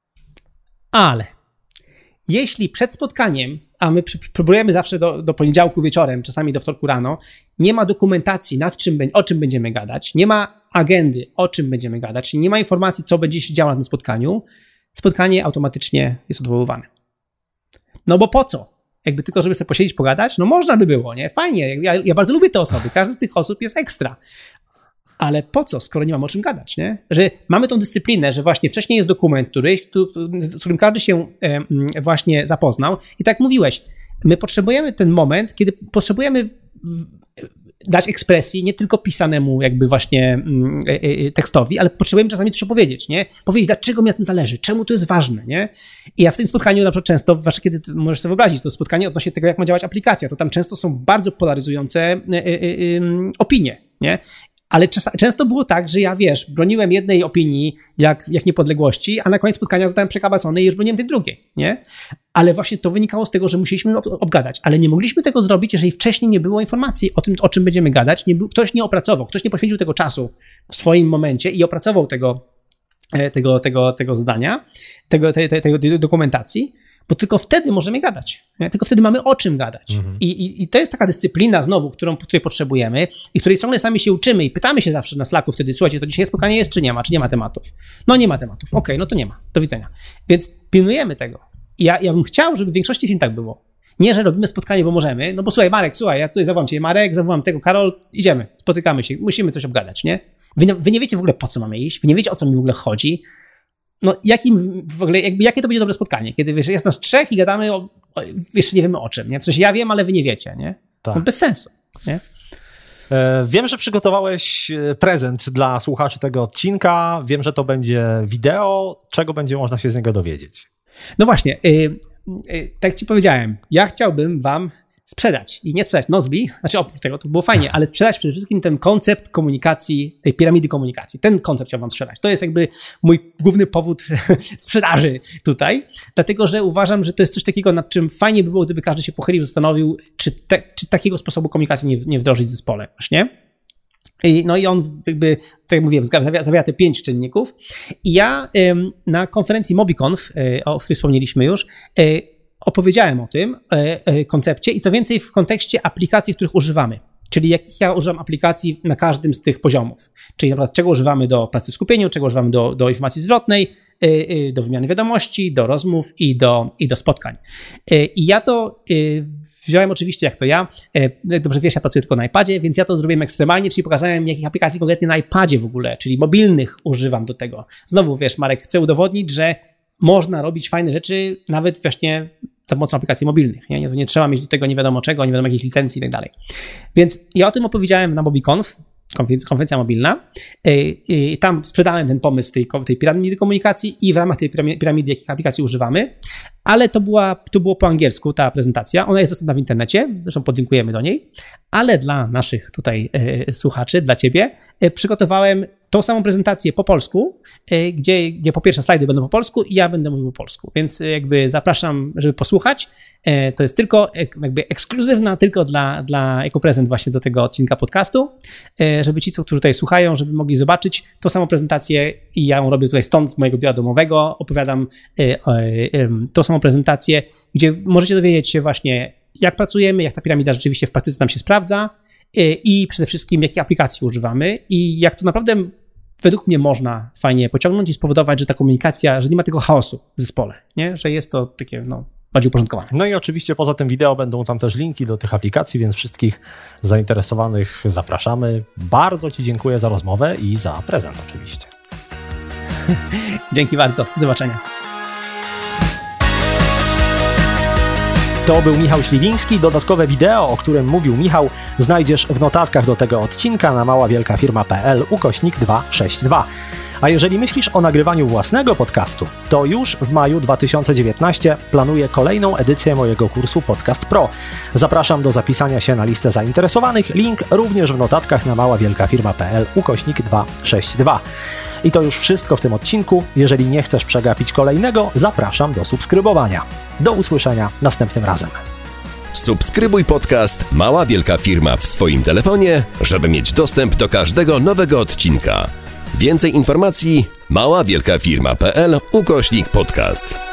Ale jeśli przed spotkaniem, a my próbujemy zawsze do, do poniedziałku wieczorem, czasami do wtorku rano, nie ma dokumentacji, nad czym, o czym będziemy gadać, nie ma agendy, o czym będziemy gadać, nie ma informacji, co będzie się działo na tym spotkaniu, spotkanie automatycznie jest odwoływane. No bo po co? Jakby tylko, żeby sobie posiedzieć, pogadać? No można by było, nie? Fajnie, ja, ja bardzo lubię te osoby, każda z tych osób jest ekstra. Ale po co, skoro nie mamy o czym gadać, nie? Że mamy tą dyscyplinę, że właśnie wcześniej jest dokument, który, z którym każdy się właśnie zapoznał i tak mówiłeś, my potrzebujemy ten moment, kiedy potrzebujemy dać ekspresji nie tylko pisanemu jakby właśnie tekstowi, ale potrzebujemy czasami coś opowiedzieć, nie? Powiedzieć, dlaczego mi na tym zależy, czemu to jest ważne, nie? I ja w tym spotkaniu na przykład często, zwłaszcza kiedy możesz sobie wyobrazić to spotkanie odnośnie tego, jak ma działać aplikacja, to tam często są bardzo polaryzujące opinie, nie? Ale czas, często było tak, że ja, wiesz, broniłem jednej opinii jak, jak niepodległości, a na koniec spotkania zostałem przekabacony i już broniłem tej drugiej, nie? Ale właśnie to wynikało z tego, że musieliśmy obgadać, ale nie mogliśmy tego zrobić, jeżeli wcześniej nie było informacji o tym, o czym będziemy gadać, nie był, ktoś nie opracował, ktoś nie poświęcił tego czasu w swoim momencie i opracował tego, tego, tego, tego zdania, tego, tej, tej, tej dokumentacji, bo tylko wtedy możemy gadać, nie? Tylko wtedy mamy o czym gadać. Mhm. I, i, I to jest taka dyscyplina znowu, którą, której potrzebujemy i której ciągle sami się uczymy i pytamy się zawsze na Slacku wtedy, słuchajcie, to dzisiaj spotkanie jest czy nie ma, czy nie ma tematów? No nie ma tematów, okej, okay, no to nie ma, do widzenia. Więc pilnujemy tego. I ja, ja bym chciał, żeby w większości firm tak było. Nie, że robimy spotkanie, bo możemy, no bo słuchaj, Marek, słuchaj, ja tutaj zawołam cię, Marek, zawołam tego, Karol, idziemy, spotykamy się, musimy coś obgadać, nie? Wy, wy nie wiecie w ogóle, po co mamy iść, wy nie wiecie, o co mi w ogóle chodzi. No jakim w ogóle, jakby, jakie to będzie dobre spotkanie, kiedy wiesz, jest nas trzech i gadamy, o, o, jeszcze nie wiemy o czym, nie? W sensie ja wiem, ale wy nie wiecie, nie? Tak. No bez sensu, nie? Wiem, że przygotowałeś prezent dla słuchaczy tego odcinka, wiem, że to będzie wideo, czego będzie można się z niego dowiedzieć. No właśnie, yy, yy, tak jak ci powiedziałem, ja chciałbym wam sprzedać i nie sprzedać Nozbi, znaczy oprócz tego to było fajnie, ale sprzedać przede wszystkim ten koncept komunikacji, tej piramidy komunikacji. Ten koncept chciałbym wam sprzedać. To jest jakby mój główny powód sprzedaży tutaj, dlatego że uważam, że to jest coś takiego, nad czym fajnie by było, gdyby każdy się pochylił, zastanowił, czy, te, czy takiego sposobu komunikacji nie, nie wdrożyć w zespole właśnie. I, no i on jakby, tak jak mówiłem, zawiera, zawiera te pięć czynników. I ja ym, na konferencji MobiConf, y, o której wspomnieliśmy już, y, opowiedziałem o tym y, y, koncepcie i co więcej w kontekście aplikacji, których używamy. Czyli jakich ja używam aplikacji na każdym z tych poziomów. Czyli na przykład czego używamy do pracy w skupieniu, czego używamy do, do informacji zwrotnej, y, y, do wymiany wiadomości, do rozmów i do, i do spotkań. Y, I ja to y, wziąłem oczywiście, jak to ja, y, dobrze wiesz, ja pracuję tylko na iPadzie, więc ja to zrobiłem ekstremalnie, czyli pokazałem, jakich aplikacji konkretnie na iPadzie w ogóle, czyli mobilnych używam do tego. Znowu, wiesz, Marek, chcę udowodnić, że można robić fajne rzeczy nawet właśnie za pomocą aplikacji mobilnych. Nie? To nie trzeba mieć do tego nie wiadomo czego, nie wiadomo jakichś licencji i tak dalej. Więc ja o tym opowiedziałem na MobiConf, konferencja mobilna. I tam sprzedałem ten pomysł tej, tej piramidy komunikacji i w ramach tej piramidy jakich aplikacji używamy, ale to, była, to było po angielsku ta prezentacja. Ona jest dostępna w internecie, zresztą podlinkujemy do niej, ale dla naszych tutaj e, słuchaczy, dla ciebie e, przygotowałem tą samą prezentację po polsku, e, gdzie, gdzie po pierwsze slajdy będą po polsku i ja będę mówił po polsku, więc jakby zapraszam, żeby posłuchać. E, to jest tylko jakby ekskluzywna, tylko dla, dla jako prezent właśnie do tego odcinka podcastu, e, żeby ci, co którzy tutaj słuchają, żeby mogli zobaczyć tą samą prezentację i ja ją robię tutaj stąd, z mojego biura domowego, opowiadam e, e, tą samą prezentację, gdzie możecie dowiedzieć się właśnie, jak pracujemy, jak ta piramida rzeczywiście w praktyce nam się sprawdza i przede wszystkim, jakich aplikacji używamy i jak to naprawdę według mnie można fajnie pociągnąć i spowodować, że ta komunikacja, że nie ma tego chaosu w zespole, nie? Że jest to takie no, bardziej uporządkowane. No i oczywiście poza tym wideo będą tam też linki do tych aplikacji, więc wszystkich zainteresowanych zapraszamy. Bardzo ci dziękuję za rozmowę i za prezent oczywiście. Dzięki bardzo. Do zobaczenia. To był Michał Śliwiński. Dodatkowe wideo, o którym mówił Michał, znajdziesz w notatkach do tego odcinka na maławielkafirma.pl ukośnik dwieście sześćdziesiąt dwa. A jeżeli myślisz o nagrywaniu własnego podcastu, to już w maju dwa tysiące dziewiętnastego planuję kolejną edycję mojego kursu Podcast Pro. Zapraszam do zapisania się na listę zainteresowanych. Link również w notatkach na maławielkafirma.pl ukośnik dwieście sześćdziesiąt dwa. I to już wszystko w tym odcinku. Jeżeli nie chcesz przegapić kolejnego, zapraszam do subskrybowania. Do usłyszenia następnym razem. Subskrybuj podcast Mała Wielka Firma w swoim telefonie, żeby mieć dostęp do każdego nowego odcinka. Więcej informacji maławielkafirma.pl ukośnik podcast.